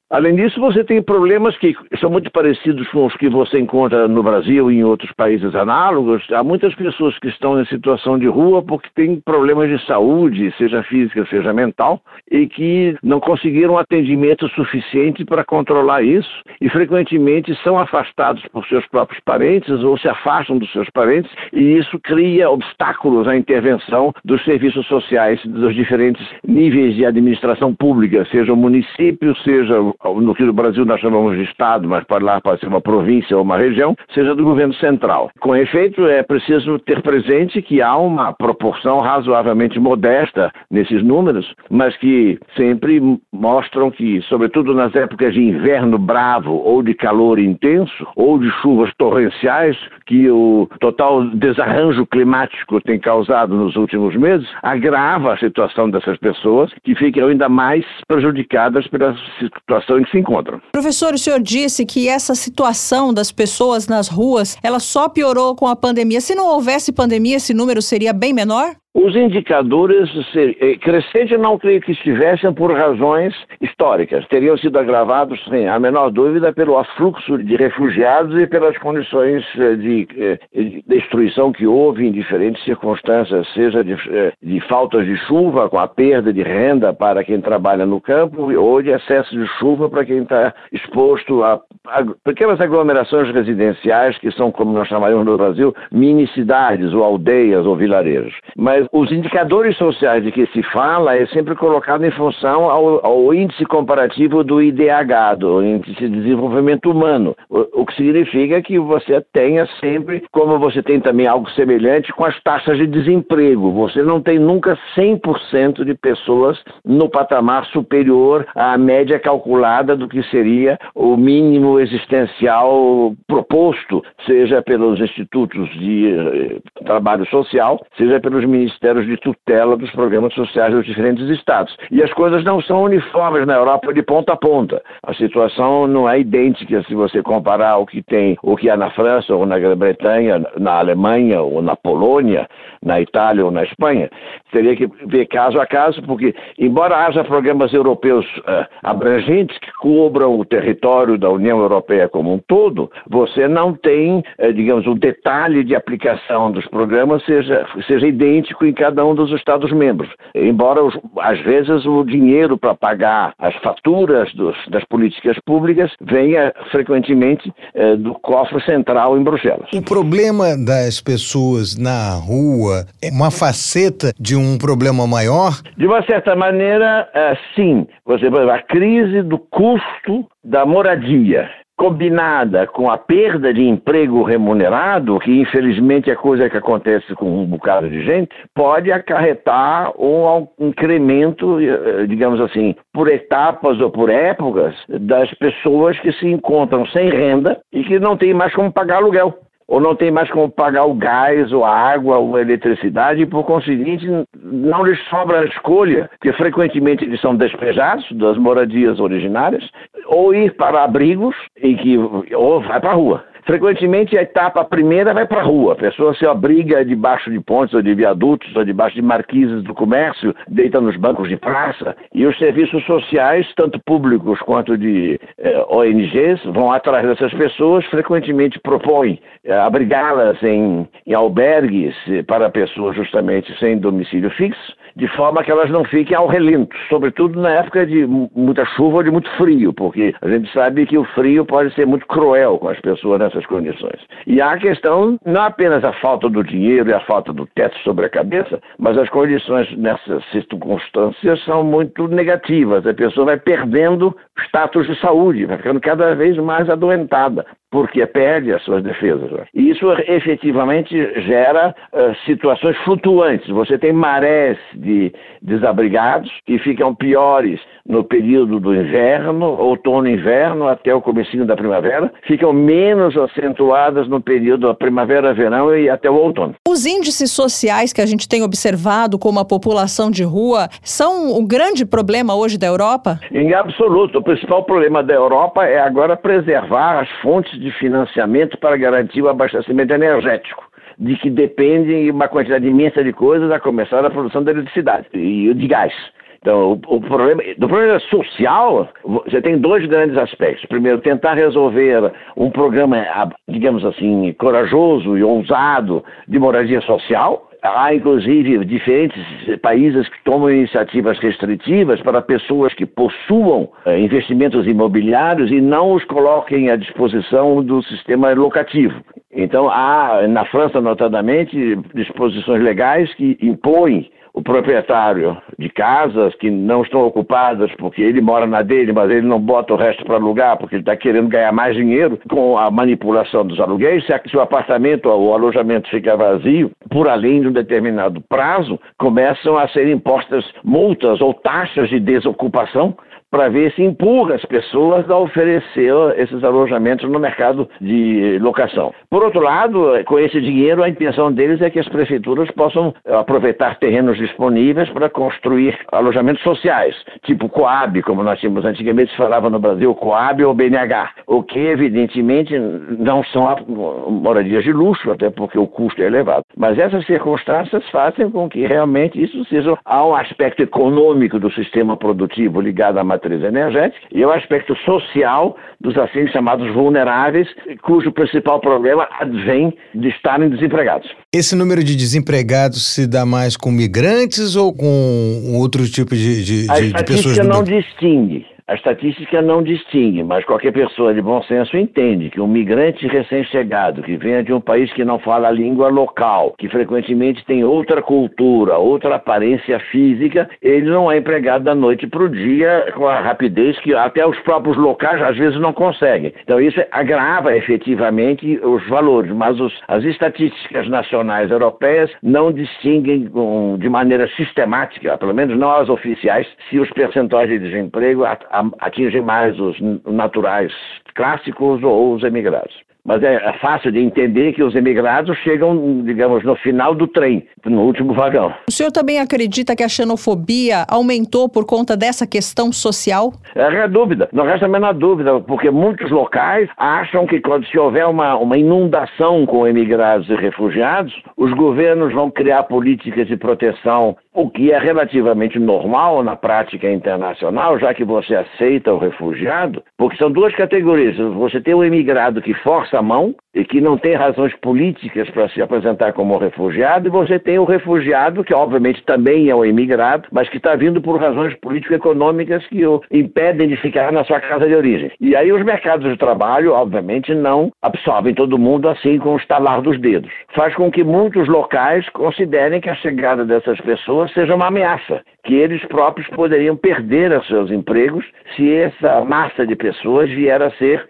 Além disso, você tem problemas que são muito parecidos com os que você encontra no Brasil e em outros países análogos. Há muitas pessoas que estão em situação de rua porque têm problemas de saúde, seja física, seja mental, e que não conseguiram atendimento suficiente para controlar isso e frequentemente são afastados por seus próprios parentes ou se afastam dos seus parentes, e isso cria obstáculos à intervenção dos serviços sociais dos diferentes níveis de administração pública, seja o município, seja no que no Brasil nós chamamos de Estado, mas pode ser uma província ou uma região, seja do governo central. Com efeito, é preciso ter presente que há uma proporção razoavelmente modesta nesses números, mas que sempre mostram que, sobretudo nas épocas de inverno bravo ou de calor intenso, ou de chuvas torrenciais, que o total desarranjo climático tem causado nos últimos meses, agrava a situação dessas pessoas, que ficam ainda mais prejudicadas pela situação em que se encontram. Professor, o senhor disse que essa situação das pessoas nas ruas, ela só piorou com a pandemia. Se não houvesse pandemia, esse número seria bem menor? Os indicadores crescentes não creio que estivessem por razões históricas. Teriam sido agravados, sem a menor dúvida, pelo afluxo de refugiados e pelas condições de destruição que houve em diferentes circunstâncias, seja de faltas de chuva, com a perda de renda para quem trabalha no campo, ou de excesso de chuva para quem está exposto a pequenas aglomerações residenciais, que são, como nós chamaremos no Brasil, mini-cidades, ou aldeias, ou vilarejos. Mas os indicadores sociais de que se fala é sempre colocado em função ao índice comparativo do IDH, do Índice de Desenvolvimento Humano, o que significa que você tenha sempre, como você tem também algo semelhante com as taxas de desemprego, você não tem nunca 100% de pessoas no patamar superior à média calculada do que seria o mínimo existencial proposto, seja pelos institutos de trabalho social, seja pelos ministérios de tutela dos programas sociais dos diferentes estados. E as coisas não são uniformes na Europa de ponta a ponta. A situação não é idêntica se você comparar o que há na França, ou na Grã-Bretanha, na Alemanha, ou na Polônia, na Itália ou na Espanha. Teria que ver caso a caso, porque, embora haja programas europeus abrangentes que cobram o território da União Europeia como um todo, você não tem, digamos, o detalhe de aplicação dos programas seja idêntico em cada um dos Estados-membros. Embora, às vezes, o dinheiro para pagar as faturas das políticas públicas venha frequentemente do cofre central em Bruxelas. O problema das pessoas na rua é uma faceta de um problema maior? De uma certa maneira, sim. A crise do custo da moradia, combinada com a perda de emprego remunerado, que infelizmente é coisa que acontece com um bocado de gente, pode acarretar um incremento, digamos assim, por etapas ou por épocas, das pessoas que se encontram sem renda e que não têm mais como pagar aluguel, ou não tem mais como pagar o gás, ou a água, ou a eletricidade, e por conseguinte não lhes sobra a escolha, porque frequentemente eles são despejados das moradias originárias, ou ir para abrigos, ou vai para a rua. Frequentemente a primeira vai para a rua, a pessoa se abriga debaixo de pontes ou de viadutos ou debaixo de marquises do comércio, deita nos bancos de praça, e os serviços sociais, tanto públicos quanto de ONGs, vão atrás dessas pessoas, frequentemente propõem abrigá-las em albergues para pessoas justamente sem domicílio fixo, de forma que elas não fiquem ao relento, sobretudo na época de muita chuva ou de muito frio, porque a gente sabe que o frio pode ser muito cruel com as pessoas nessas condições. E há a questão, não apenas a falta do dinheiro e a falta do teto sobre a cabeça, mas as condições nessas circunstâncias são muito negativas. A pessoa vai perdendo o status de saúde, vai ficando cada vez mais adoentada, porque perde as suas defesas. E isso efetivamente gera situações flutuantes. Você tem marés de desabrigados que ficam piores no período do inverno, outono e inverno, até o comecinho da primavera, ficam menos acentuadas no período da primavera, verão e até o outono. Os índices sociais que a gente tem observado, como a população de rua, são o grande problema hoje da Europa? Em absoluto. O principal problema da Europa é agora preservar as fontes de financiamento para garantir o abastecimento energético, de que depende uma quantidade imensa de coisas, a começar da produção da eletricidade e de gás. Então, do problema social, você tem dois grandes aspectos. Primeiro, tentar resolver um programa, digamos assim, corajoso e ousado de moradia social. Há, inclusive, diferentes países que tomam iniciativas restritivas para pessoas que possuam investimentos imobiliários e não os coloquem à disposição do sistema locativo. Então, há, na França, notadamente, disposições legais que impõem o proprietário de casas que não estão ocupadas porque ele mora na dele, mas ele não bota o resto para alugar porque ele está querendo ganhar mais dinheiro com a manipulação dos aluguéis. Se o apartamento ou o alojamento fica vazio, por além de um determinado prazo, começam a ser impostas multas ou taxas de desocupação para ver se empurra as pessoas a oferecer esses alojamentos no mercado de locação. Por outro lado, com esse dinheiro, a intenção deles é que as prefeituras possam aproveitar terrenos disponíveis para construir alojamentos sociais, tipo Coab, como nós tínhamos antigamente, se falava no Brasil, Coab ou BNH, o que evidentemente não são moradias de luxo, até porque o custo é elevado. Mas essas circunstâncias fazem com que realmente isso seja, há um aspecto econômico do sistema produtivo ligado à matriz energética e o aspecto social dos assim chamados vulneráveis, cujo principal problema advém de estarem desempregados. Esse número de desempregados se dá mais com migrantes ou com outros tipos de pessoas? A estatística não distingue, mas qualquer pessoa de bom senso entende que um migrante recém-chegado, que venha de um país que não fala a língua local, que frequentemente tem outra cultura, outra aparência física, ele não é empregado da noite para o dia com a rapidez que até os próprios locais às vezes não conseguem. Então isso agrava efetivamente os valores, mas as estatísticas nacionais europeias não distinguem de maneira sistemática, pelo menos não as oficiais, se os percentuais de desemprego atingem mais os naturais clássicos ou os emigrados. Mas é fácil de entender que os emigrados chegam, digamos, no final do trem, no último vagão. O senhor também acredita que a xenofobia aumentou por conta dessa questão social? É dúvida, não resta a menor dúvida, porque muitos locais acham que quando se houver uma inundação com emigrados e refugiados, os governos vão criar políticas de proteção, o que é relativamente normal na prática internacional, já que você aceita o refugiado, porque são duas categorias. Você tem o imigrado que força a mão e que não tem razões políticas para se apresentar como refugiado, e você tem o refugiado, que obviamente também é um imigrado, mas que está vindo por razões político-econômicas que o impedem de ficar na sua casa de origem. E aí os mercados de trabalho, obviamente, não absorvem todo mundo assim com o estalar dos dedos. Faz com que muitos locais considerem que a chegada dessas pessoas seja uma ameaça, que eles próprios poderiam perder os seus empregos se essa massa de pessoas vier a ser,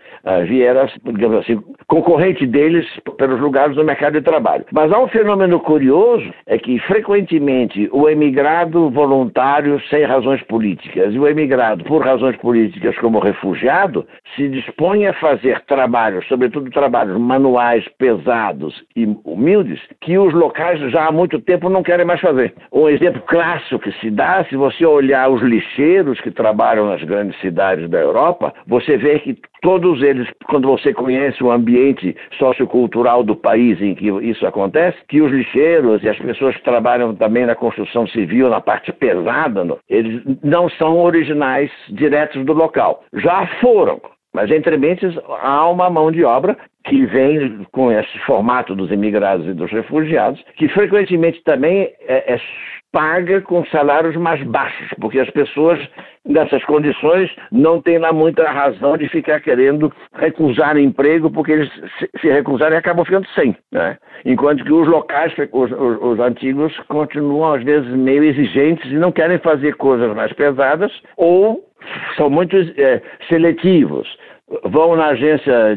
digamos assim, concorrente deles pelos lugares do mercado de trabalho. Mas há um fenômeno curioso, é que frequentemente o emigrado voluntário sem razões políticas e o emigrado por razões políticas como refugiado se dispõe a fazer trabalhos, sobretudo trabalhos manuais pesados e humildes, que os locais já há muito tempo não querem mais fazer. Um exemplo clássico que se dá, se você olhar os lixeiros que trabalham nas grandes cidades da Europa, você vê que todos eles, quando você conhece o ambiente sociocultural do país em que isso acontece, que os lixeiros e as pessoas que trabalham também na construção civil, na parte pesada, eles não são originais diretos do local. Já foram, mas entre mentes há uma mão de obra que vem com esse formato dos imigrados e dos refugiados, que frequentemente também é paga com salários mais baixos, porque as pessoas nessas condições não têm lá muita razão de ficar querendo recusar emprego, porque eles se recusarem acabam ficando sem, né? Enquanto que os locais, os antigos, continuam às vezes meio exigentes e não querem fazer coisas mais pesadas ou são muito seletivos. Vão na agência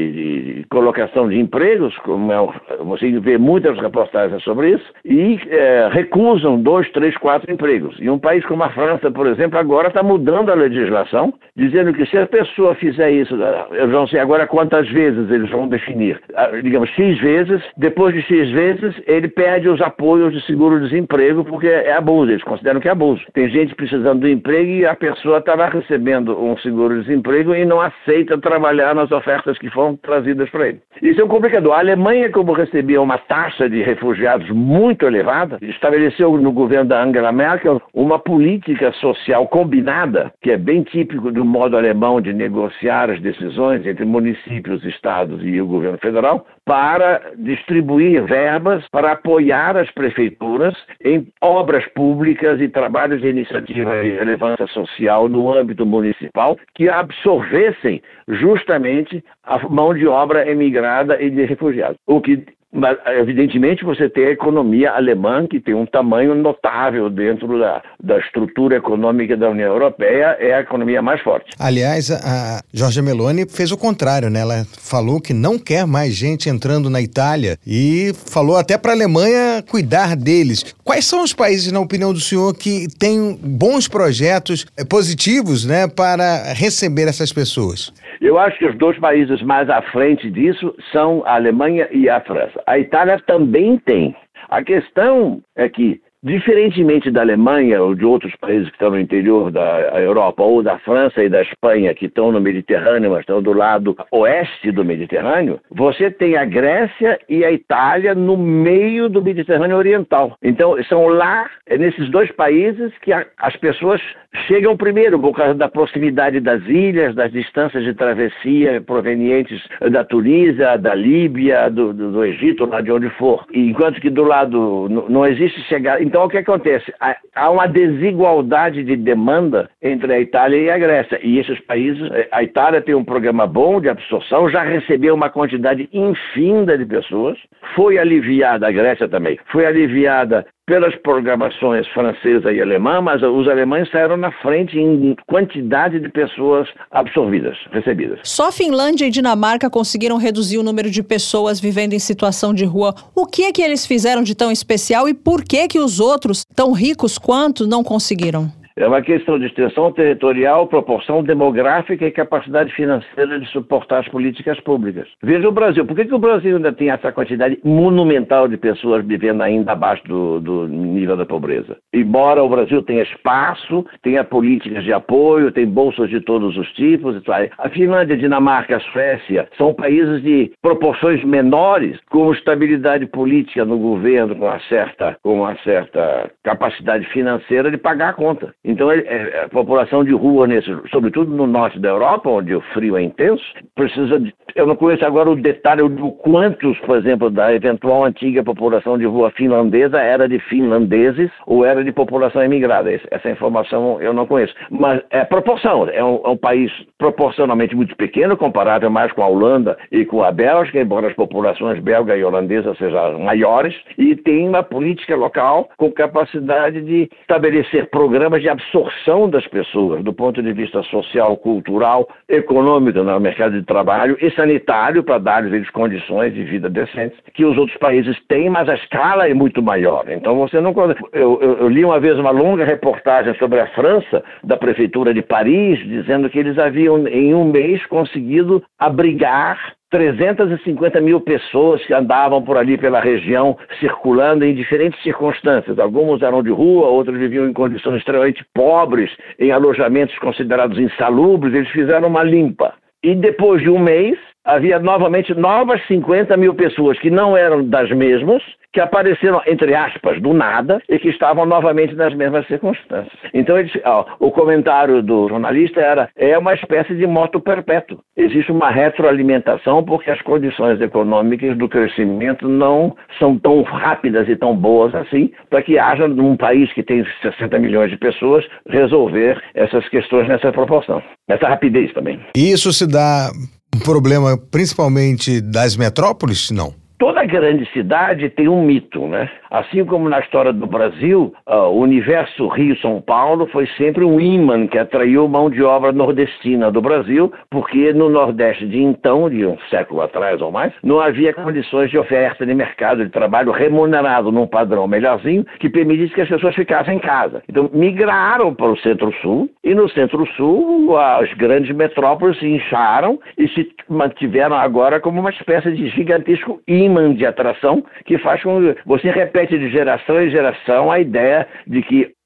de colocação de empregos, como você vê muitas reportagens sobre isso, e recusam 2, 3, 4 empregos. E um país como a França, por exemplo, agora está mudando a legislação, dizendo que se a pessoa fizer isso, eu não sei agora quantas vezes eles vão definir, digamos, X vezes, depois de X vezes, ele perde os apoios de seguro-desemprego, porque é abuso, eles consideram que é abuso. Tem gente precisando do emprego e a pessoa está lá recebendo um seguro-desemprego e não aceita aceita trabalhar nas ofertas que foram trazidas para ele. Isso é um complicador. A Alemanha, como recebia uma taxa de refugiados muito elevada, estabeleceu no governo da Angela Merkel uma política social combinada, que é bem típico do modo alemão de negociar as decisões entre municípios, estados e o governo federal, para distribuir verbas para apoiar as prefeituras em obras públicas e trabalhos de iniciativa e relevância social no âmbito municipal que absorvessem justamente a mão de obra emigrada e de refugiados. Mas, evidentemente, você tem a economia alemã, que tem um tamanho notável dentro da estrutura econômica da União Europeia, é a economia mais forte. Aliás, a Giorgia Meloni fez o contrário, né? Ela falou que não quer mais gente entrando na Itália e falou até para a Alemanha cuidar deles. Quais são os países, na opinião do senhor, que têm bons projetos positivos, né, para receber essas pessoas? Eu acho que os dois países mais à frente disso são a Alemanha e a França. A Itália também tem. A questão é que, diferentemente da Alemanha ou de outros países que estão no interior da Europa, ou da França e da Espanha, que estão no Mediterrâneo, mas estão do lado oeste do Mediterrâneo, você tem a Grécia e a Itália no meio do Mediterrâneo Oriental. Então, são lá, nesses dois países, que as pessoas chegam primeiro, por causa da proximidade das ilhas, das distâncias de travessia provenientes da Tunísia, da Líbia, do Egito, lá de onde for. Enquanto que do lado não existe chegada. Então, o que acontece? Há uma desigualdade de demanda entre a Itália e a Grécia. E esses países, a Itália tem um programa bom de absorção, já recebeu uma quantidade infinda de pessoas, foi aliviada, a Grécia também, foi aliviada pelas programações francesa e alemã, mas os alemães saíram na frente em quantidade de pessoas absorvidas, recebidas. Só Finlândia e Dinamarca conseguiram reduzir o número de pessoas vivendo em situação de rua. O que é que eles fizeram de tão especial e por que os outros, tão ricos quanto, não conseguiram? É uma questão de extensão territorial, proporção demográfica e capacidade financeira de suportar as políticas públicas. Veja o Brasil. Por que o Brasil ainda tem essa quantidade monumental de pessoas vivendo ainda abaixo do nível da pobreza? Embora o Brasil tenha espaço, tenha políticas de apoio, tem bolsas de todos os tipos, a Finlândia, a Dinamarca, a Suécia são países de proporções menores, com estabilidade política no governo, com uma certa capacidade financeira de pagar a conta. Então, a população de rua, sobretudo no norte da Europa, onde o frio é intenso, precisa de... Eu não conheço agora o detalhe de quantos, por exemplo, da eventual antiga população de rua finlandesa era de finlandeses ou era de população imigrada. Essa informação eu não conheço. Mas é proporção. É um país proporcionalmente muito pequeno, comparável mais com a Holanda e com a Bélgica, embora as populações belga e holandesa sejam maiores, e tem uma política local com capacidade de estabelecer programas de absorção das pessoas do ponto de vista social, cultural, econômico no mercado de trabalho e sanitário para dar-lhes condições de vida decentes que os outros países têm, mas a escala é muito maior. Então você não... Eu li uma vez uma longa reportagem sobre a França, da prefeitura de Paris, dizendo que eles haviam em um mês conseguido abrigar 350 mil pessoas que andavam por ali pela região, circulando em diferentes circunstâncias. Alguns eram de rua, outros viviam em condições extremamente pobres, em alojamentos considerados insalubres. Eles fizeram uma limpa. E depois de um mês, havia novamente novas 50 mil pessoas que não eram das mesmas, que apareceram, entre aspas, do nada, e que estavam novamente nas mesmas circunstâncias. Então, o comentário do jornalista é uma espécie de moto perpétuo. Existe uma retroalimentação porque as condições econômicas do crescimento não são tão rápidas e tão boas assim, para que haja, num país que tem 60 milhões de pessoas, resolver essas questões nessa proporção. Essa rapidez também. E isso se dá um problema principalmente das metrópoles, não? Toda grande cidade tem um mito, né? Assim como na história do Brasil, o universo Rio-São Paulo foi sempre um imã que atraiu mão de obra nordestina do Brasil, porque no Nordeste de então, de um século atrás ou mais, não havia condições de oferta de mercado de trabalho remunerado num padrão melhorzinho que permitisse que as pessoas ficassem em casa. Então migraram para o Centro-Sul e no Centro-Sul as grandes metrópoles se incharam e se mantiveram agora como uma espécie de gigantesco imã de atração que faz com que você repete de geração em geração a ideia de que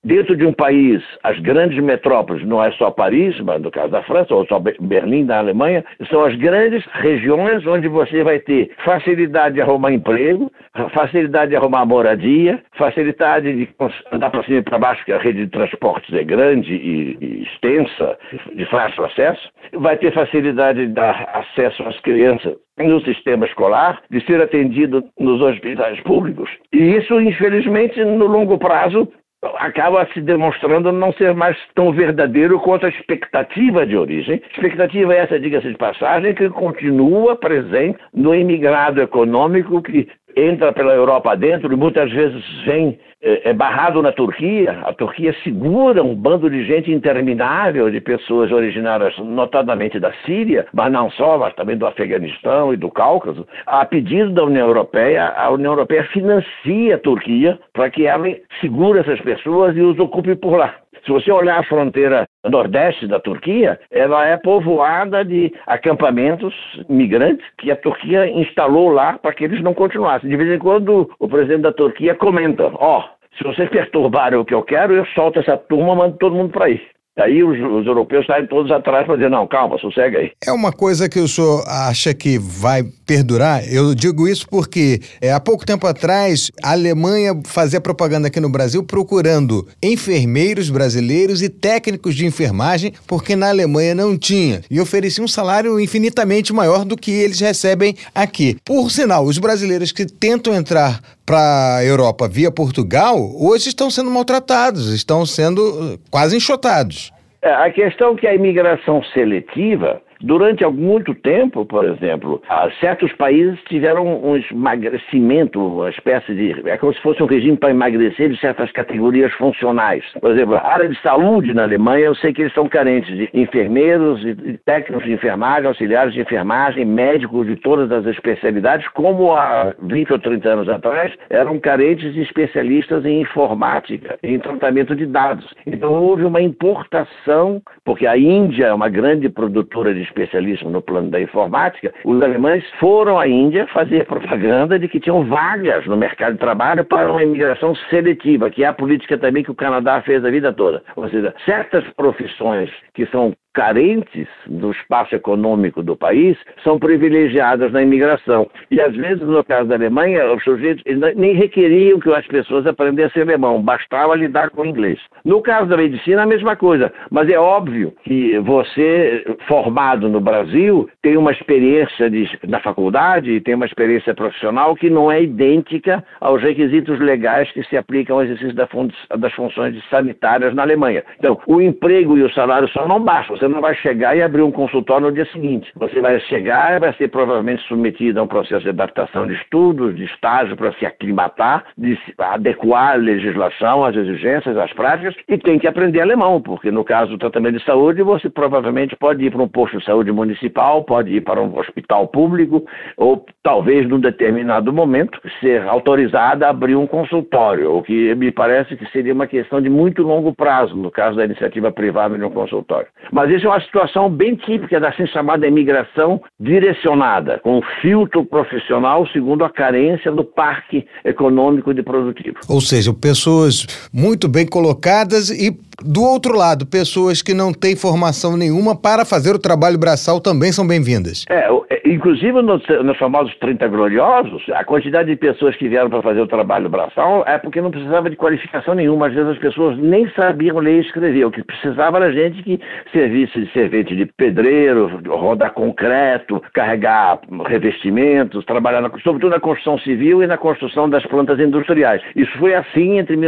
dentro de um país, as grandes metrópoles, não é só Paris, mas no caso da França, ou só Berlim, da Alemanha, são as grandes regiões onde você vai ter facilidade de arrumar emprego, facilidade de arrumar moradia, facilidade de andar para cima e para baixo, porque a rede de transportes é grande e extensa, de fácil acesso, vai ter facilidade de dar acesso às crianças no sistema escolar, de ser atendido nos hospitais públicos. E isso, infelizmente, no longo prazo, acaba se demonstrando não ser mais tão verdadeiro quanto a expectativa de origem. Expectativa essa, diga-se de passagem, que continua presente no imigrado econômico que entra pela Europa dentro e muitas vezes vem barrado na Turquia. A Turquia segura um bando de gente interminável, de pessoas originárias notadamente da Síria, mas não só, mas também do Afeganistão e do Cáucaso. A pedido da União Europeia, a União Europeia financia a Turquia para que ela segure essas pessoas e os ocupe por lá. Se você olhar a fronteira nordeste da Turquia, ela é povoada de acampamentos migrantes que a Turquia instalou lá para que eles não continuassem. De vez em quando o presidente da Turquia comenta, se vocês perturbarem o que eu quero, eu solto essa turma e mando todo mundo para aí. Daí os europeus saem todos atrás para dizer, não, calma, sossega aí. É uma coisa que o senhor acha que vai perdurar? Eu digo isso porque há pouco tempo atrás a Alemanha fazia propaganda aqui no Brasil procurando enfermeiros brasileiros e técnicos de enfermagem, porque na Alemanha não tinha. E oferecia um salário infinitamente maior do que eles recebem aqui. Por sinal, os brasileiros que tentam entrar para a Europa via Portugal, hoje estão sendo maltratados, estão sendo quase enxotados. A questão é que a imigração seletiva, durante muito tempo, por exemplo, certos países tiveram um emagrecimento, uma espécie de... É como se fosse um regime para emagrecer de certas categorias funcionais. Por exemplo, a área de saúde na Alemanha, eu sei que eles estão carentes de enfermeiros, de técnicos de enfermagem, auxiliares de enfermagem, médicos de todas as especialidades, como há 20 ou 30 anos atrás, eram carentes de especialistas em informática, em tratamento de dados. Então houve uma importação, porque a Índia é uma grande produtora de especialismo no plano da informática, os alemães foram à Índia fazer propaganda de que tinham vagas no mercado de trabalho para uma imigração seletiva, que é a política também que o Canadá fez a vida toda. Ou seja, certas profissões que são carentes do espaço econômico do país são privilegiadas na imigração. E às vezes, no caso da Alemanha, os sujeitos nem requeriam que as pessoas aprendessem alemão, bastava lidar com o inglês. No caso da medicina, a mesma coisa, mas é óbvio que você, formado no Brasil, tem uma experiência na faculdade e tem uma experiência profissional que não é idêntica aos requisitos legais que se aplicam ao exercício das funções sanitárias na Alemanha. Então, o emprego e o salário só não bastam. Você não vai chegar e abrir um consultório no dia seguinte. Você vai chegar e vai ser provavelmente submetido a um processo de adaptação de estudos, de estágio para se aclimatar, de se adequar a legislação, às exigências, às práticas, e tem que aprender alemão, porque no caso do tratamento de saúde, você provavelmente pode ir para um posto de saúde municipal, pode ir para um hospital público, ou talvez num determinado momento ser autorizado a abrir um consultório, o que me parece que seria uma questão de muito longo prazo, no caso da iniciativa privada de um consultório. Mas isso é uma situação bem típica da assim chamada imigração direcionada, com um filtro profissional segundo a carência do parque econômico e produtivo. Ou seja, pessoas muito bem colocadas e, do outro lado, pessoas que não têm formação nenhuma para fazer o trabalho braçal também são bem-vindas. Inclusive nos famosos 30 gloriosos, a quantidade de pessoas que vieram para fazer o trabalho braçal é porque não precisava de qualificação nenhuma. Às vezes as pessoas nem sabiam ler e escrever. O que precisava era gente que servisse de servente de pedreiro, rodar concreto, carregar revestimentos, trabalhar sobretudo na construção civil e na construção das plantas industriais. Isso foi assim entre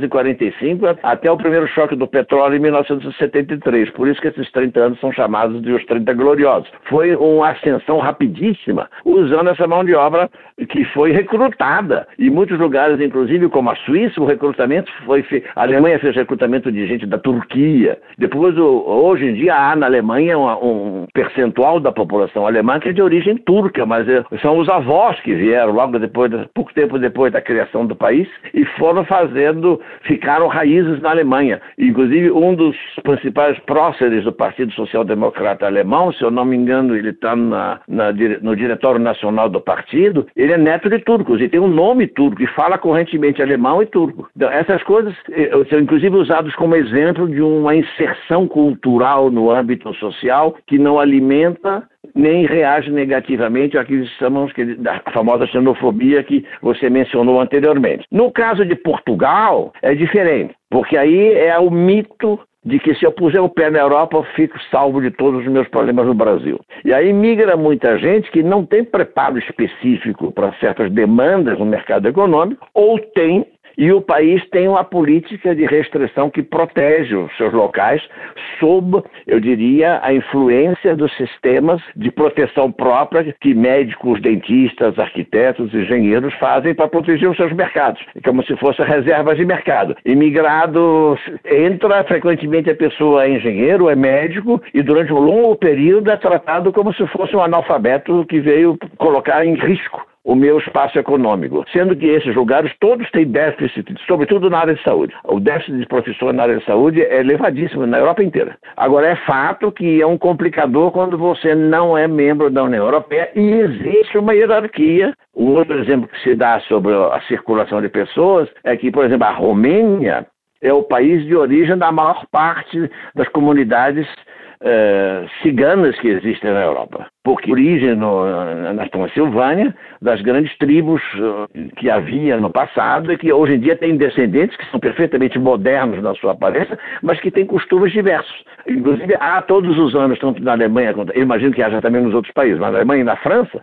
1945 até o primeiro choque do petróleo em 1973. Por isso que esses 30 anos são chamados de os 30 gloriosos. Foi uma ascensão rapidíssima, usando essa mão de obra que foi recrutada. Em muitos lugares, inclusive como a Suíça, o recrutamento foi feito. A Alemanha fez recrutamento de gente da Turquia. Depois, hoje em dia, há na Alemanha um percentual da população alemã que é de origem turca, mas são os avós que vieram logo depois, pouco tempo depois da criação do país, e ficaram raízes na Alemanha. Inclusive, um dos principais próceres do Partido Social Democrata Alemão, se eu não me engano, ele está na no Diretório Nacional do partido, ele é neto de turcos e tem um nome turco e fala correntemente alemão e turco. Então, essas coisas são inclusive usadas como exemplo de uma inserção cultural no âmbito social que não alimenta nem reage negativamente àquilo que chamamos da famosa xenofobia que você mencionou anteriormente. No caso de Portugal, é diferente, porque aí é o mito de que se eu puser o pé na Europa, eu fico salvo de todos os meus problemas no Brasil. E aí migra muita gente que não tem preparo específico para certas demandas no mercado econômico, ou tem, e o país tem uma política de restrição que protege os seus locais sob, eu diria, a influência dos sistemas de proteção própria que médicos, dentistas, arquitetos, engenheiros fazem para proteger os seus mercados, como se fossem reservas de mercado. Imigrado entra, frequentemente a pessoa é engenheiro, é médico e durante um longo período é tratado como se fosse um analfabeto que veio colocar em risco o meu espaço econômico, sendo que esses lugares todos têm déficit, sobretudo na área de saúde. O déficit de professores na área de saúde é elevadíssimo na Europa inteira. Agora, é fato que é um complicador quando você não é membro da União Europeia e existe uma hierarquia. Um outro exemplo que se dá sobre a circulação de pessoas é que, por exemplo, a Romênia é o país de origem da maior parte das comunidades ciganas que existem na Europa, porque origem na Transilvânia das grandes tribos que havia no passado e que hoje em dia têm descendentes que são perfeitamente modernos na sua aparência, mas que têm costumes diversos. Inclusive, há todos os anos, tanto na Alemanha, quanto, eu imagino que haja também nos outros países, mas na Alemanha e na França,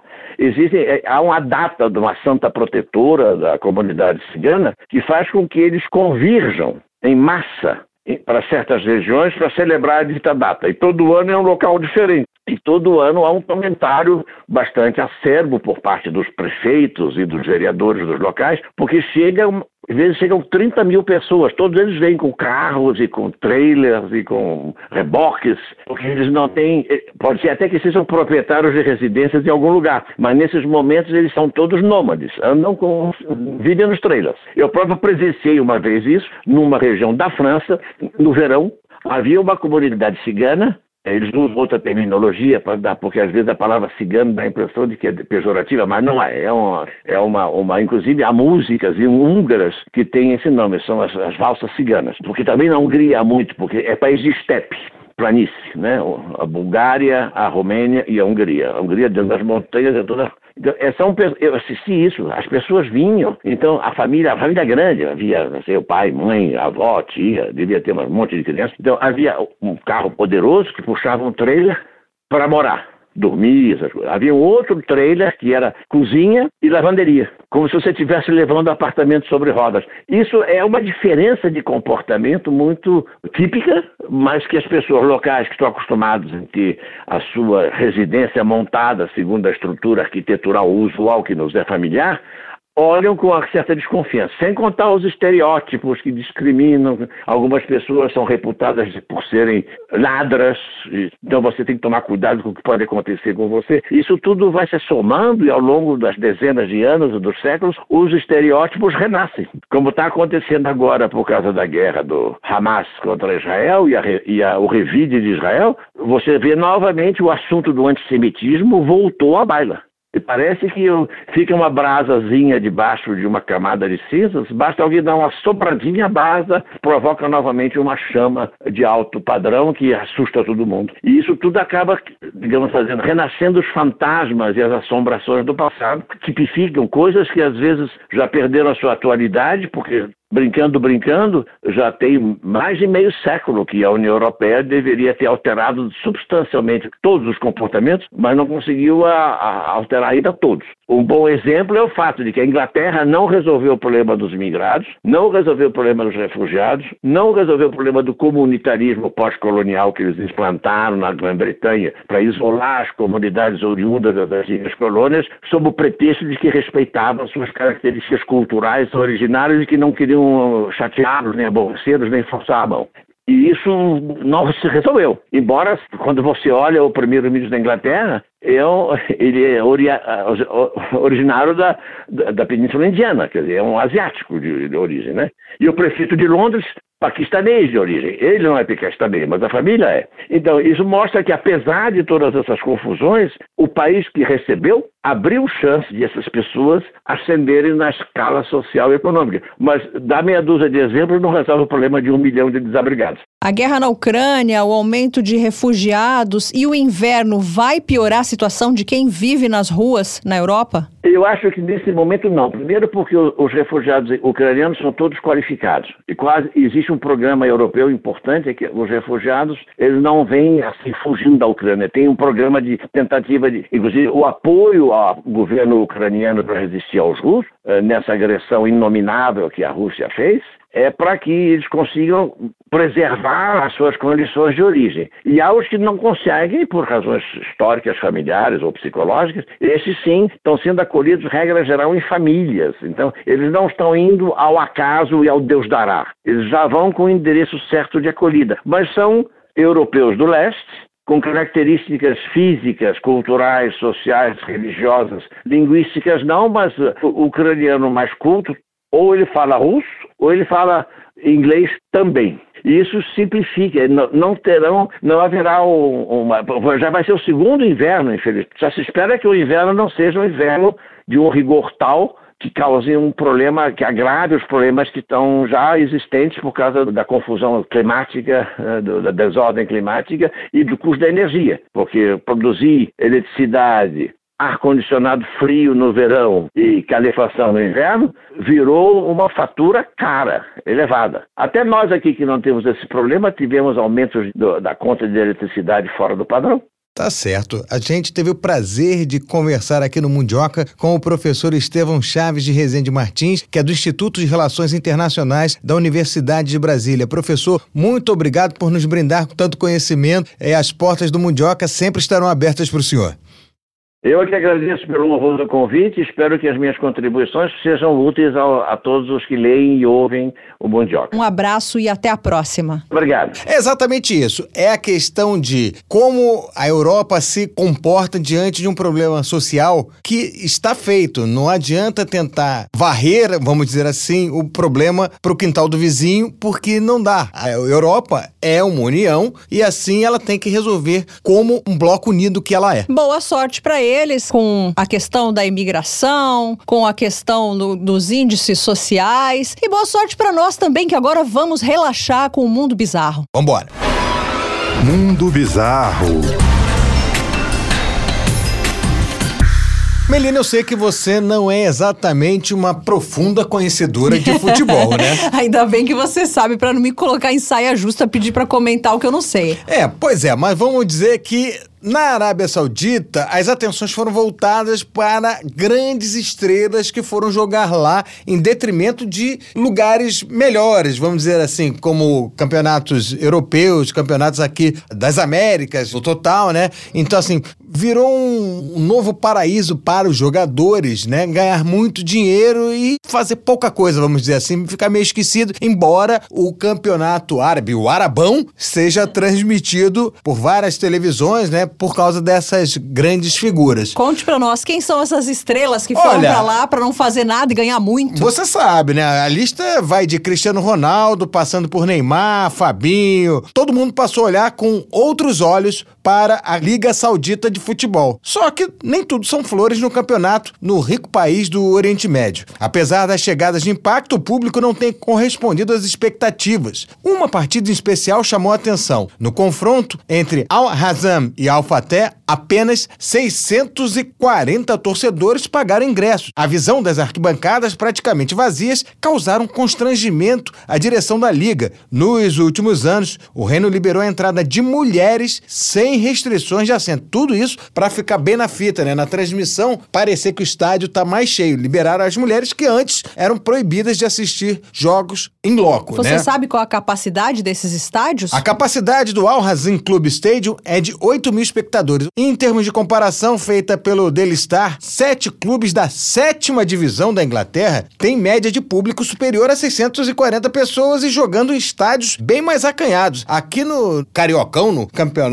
há uma data de uma santa protetora da comunidade cigana que faz com que eles convirjam em massa para certas regiões para celebrar a dita data. E todo ano é um local diferente. E todo ano há um comentário bastante acerbo por parte dos prefeitos e dos vereadores dos locais, porque às vezes chegam 30 mil pessoas, todos eles vêm com carros e com trailers e com reboques, porque eles não têm, pode ser até que sejam proprietários de residências em algum lugar, mas nesses momentos eles são todos nômades, vivem nos trailers. Eu próprio presenciei uma vez isso, numa região da França, no verão, havia uma comunidade cigana. Eles usam outra terminologia, porque às vezes a palavra cigano dá a impressão de que é pejorativa, mas não é. Inclusive há músicas húngaras que têm esse nome, são as valsas ciganas. Porque também na Hungria há muito, porque é país de estepe, planície, né? A Bulgária, a Romênia e a Hungria. A Hungria dentro das montanhas é toda... Eu assisti isso, as pessoas vinham, então a família grande, havia, não sei, o pai, mãe, avó, tia, devia ter um monte de crianças, então havia um carro poderoso que puxava um trailer para morar, dormir, essas coisas. Havia um outro trailer que era cozinha e lavanderia, como se você estivesse levando apartamento sobre rodas. Isso é uma diferença de comportamento muito típica, mas que as pessoas locais que estão acostumadas a ter a sua residência montada segundo a estrutura arquitetural usual que nos é familiar, olham com uma certa desconfiança, sem contar os estereótipos que discriminam. Algumas pessoas são reputadas por serem ladras, então você tem que tomar cuidado com o que pode acontecer com você. Isso tudo vai se somando e ao longo das dezenas de anos e dos séculos, os estereótipos renascem. Como está acontecendo agora por causa da guerra do Hamas contra Israel e o revide de Israel, você vê novamente o assunto do antissemitismo voltou à baila. E parece que fica uma brasazinha debaixo de uma camada de cinzas, basta alguém dar uma sopradinha, a brasa provoca novamente uma chama de alto padrão que assusta todo mundo. E isso tudo acaba, digamos, renascendo os fantasmas e as assombrações do passado, que tipificam coisas que às vezes já perderam a sua atualidade, porque brincando, já tem mais de meio século que a União Europeia deveria ter alterado substancialmente todos os comportamentos, mas não conseguiu alterar ainda todos. Um bom exemplo é o fato de que a Inglaterra não resolveu o problema dos imigrados, não resolveu o problema dos refugiados, não resolveu o problema do comunitarismo pós-colonial que eles implantaram na Grã-Bretanha para isolar as comunidades oriundas das antigas colônias, sob o pretexto de que respeitavam suas características culturais originárias e que não queriam chateá-los, nem aborrecê-los, nem forçar a mão. E isso não se resolveu. Embora, quando você olha o primeiro-ministro da Inglaterra, ele é originário da Península Indiana, quer dizer, é um asiático de origem, né? E o prefeito de Londres paquistanês de origem. Ele não é paquistanês, mas a família é. Então, isso mostra que, apesar de todas essas confusões, o país que recebeu abriu chance de essas pessoas ascenderem na escala social e econômica. Mas dar meia dúzia de exemplos não resolve o problema de 1 milhão de desabrigados. A guerra na Ucrânia, o aumento de refugiados e o inverno vai piorar a situação de quem vive nas ruas na Europa? Eu acho que nesse momento não. Primeiro porque os refugiados ucranianos são todos qualificados. E quase existe um programa europeu importante, é que os refugiados eles não vêm assim fugindo da Ucrânia. Tem um programa de tentativa de, inclusive, o apoio ao governo ucraniano para resistir aos russos, nessa agressão inominável que a Rússia fez, é para que eles consigam preservar as suas condições de origem. E há os que não conseguem, por razões históricas, familiares ou psicológicas, esses sim estão sendo acolhidos, regra geral, em famílias. Então, eles não estão indo ao acaso e ao Deus dará. Eles já vão com o endereço certo de acolhida. Mas são europeus do leste, com características físicas, culturais, sociais, religiosas, linguísticas não, mas o ucraniano mais culto, ou ele fala russo, ou ele fala inglês também. E isso simplifica, não haverá já vai ser o segundo inverno, infelizmente. Já se espera que o inverno não seja um inverno de um rigor tal que cause um problema, que agrave os problemas que estão já existentes por causa da confusão climática, da desordem climática e do custo da energia. Porque produzir eletricidade, ar-condicionado frio no verão e calefação no inverno, virou uma fatura cara, elevada. Até nós aqui que não temos esse problema, tivemos aumentos da conta de eletricidade fora do padrão. Tá certo. A gente teve o prazer de conversar aqui no Mundioca com o professor Estevão Chaves de Rezende Martins, que é do Instituto de Relações Internacionais da Universidade de Brasília. Professor, muito obrigado por nos brindar com tanto conhecimento. As portas do Mundioca sempre estarão abertas para o senhor. Eu que agradeço pelo honroso convite e espero que as minhas contribuições sejam úteis a todos os que leem e ouvem o Mundioca. Um abraço e até a próxima. Obrigado. É exatamente isso. É a questão de como a Europa se comporta diante de um problema social que está feito. Não adianta tentar varrer, vamos dizer assim, o problema para o quintal do vizinho, porque não dá. A Europa é uma união e assim ela tem que resolver como um bloco unido que ela é. Boa sorte para eles com a questão da imigração, com a questão dos índices sociais e boa sorte para nós também, que agora vamos relaxar com o mundo bizarro. Vambora. Mundo Bizarro. Melina, eu sei que você não é exatamente uma profunda conhecedora de futebol, né? Ainda bem que você sabe, para não me colocar em saia justa, pedir para comentar o que eu não sei. Pois é, mas vamos dizer que na Arábia Saudita, as atenções foram voltadas para grandes estrelas que foram jogar lá em detrimento de lugares melhores, vamos dizer assim, como campeonatos europeus, campeonatos aqui das Américas, o total, né? Então, assim, virou um novo paraíso para os jogadores, né? Ganhar muito dinheiro e fazer pouca coisa, vamos dizer assim, ficar meio esquecido, embora o campeonato árabe, o Arabão, seja transmitido por várias televisões, né? Por causa dessas grandes figuras. Conte pra nós, quem são essas estrelas que foram pra lá pra não fazer nada e ganhar muito? Você sabe, né? A lista vai de Cristiano Ronaldo, passando por Neymar, Fabinho. Todo mundo passou a olhar com outros olhos para a Liga Saudita de Futebol. Só que nem tudo são flores no campeonato no rico país do Oriente Médio. Apesar das chegadas de impacto, o público não tem correspondido às expectativas. Uma partida em especial chamou a atenção. No confronto entre Al-Hazam e Al-Fateh, apenas 640 torcedores pagaram ingressos. A visão das arquibancadas praticamente vazias causaram constrangimento à direção da Liga. Nos últimos anos, o Reino liberou a entrada de mulheres sem restrições de assento. Tudo isso para ficar bem na fita, né? Na transmissão, parecer que o estádio está mais cheio. Liberaram as mulheres que antes eram proibidas de assistir jogos em loco, Você sabe qual a capacidade desses estádios? A capacidade do Al-Hazm Club Stadium é de 8 mil espectadores. Em termos de comparação feita pelo Daily Star, 7 clubes da 7ª divisão da Inglaterra têm média de público superior a 640 pessoas e jogando em estádios bem mais acanhados. Aqui no Cariocão, no campeonato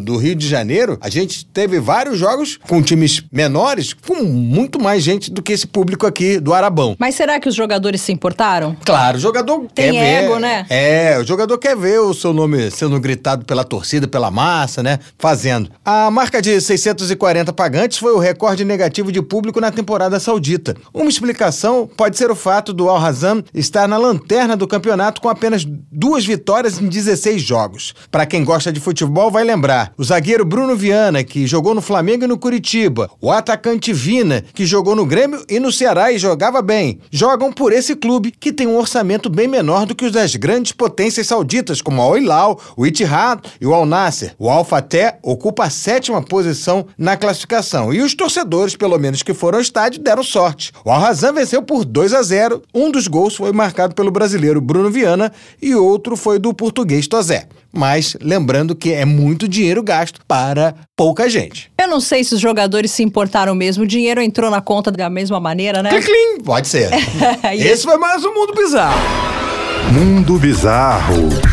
do Rio de Janeiro, a gente teve vários jogos com times menores, com muito mais gente do que esse público aqui do Arabão. Mas será que os jogadores se importaram? Claro, o jogador Tem quer ver... ego, né? O jogador quer ver o seu nome sendo gritado pela torcida, pela massa, né? Fazendo. A marca de 640 pagantes foi o recorde negativo de público na temporada saudita. Uma explicação pode ser o fato do Al-Hazam estar na lanterna do campeonato com apenas 2 vitórias em 16 jogos. Para quem gosta de futebol, vai lembrar o zagueiro Bruno Viana, que jogou no Flamengo e no Curitiba, o atacante Vina, que jogou no Grêmio e no Ceará e jogava bem. Jogam por esse clube, que tem um orçamento bem menor do que os das grandes potências sauditas, como a Al Hilal, o Ittihad e o Al Nassr. O Al Fateh ocupa a 7ª posição na classificação. E os torcedores, pelo menos que foram ao estádio, deram sorte. O Al-Hazam venceu por 2-0. Um dos gols foi marcado pelo brasileiro Bruno Viana e outro foi do português Tozé. Mas lembrando que é muito dinheiro gasto para pouca gente. Eu não sei se os jogadores se importaram mesmo. O dinheiro entrou na conta da mesma maneira, né? Clim, pode ser. Esse foi mais um Mundo Bizarro. Mundo Bizarro.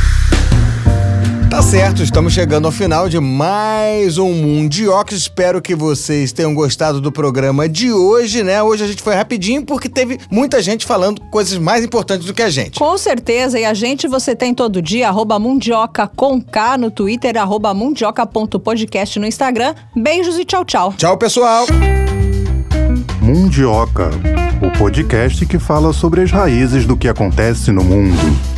Tá certo, estamos chegando ao final de mais um Mundioca. Espero que vocês tenham gostado do programa de hoje, né? Hoje a gente foi rapidinho porque teve muita gente falando coisas mais importantes do que a gente. Com certeza, e a gente você tem todo dia, @Mundioca com K no Twitter, @mundioca.podcast no Instagram. Beijos e tchau, tchau. Tchau, pessoal. Mundioca, o podcast que fala sobre as raízes do que acontece no mundo.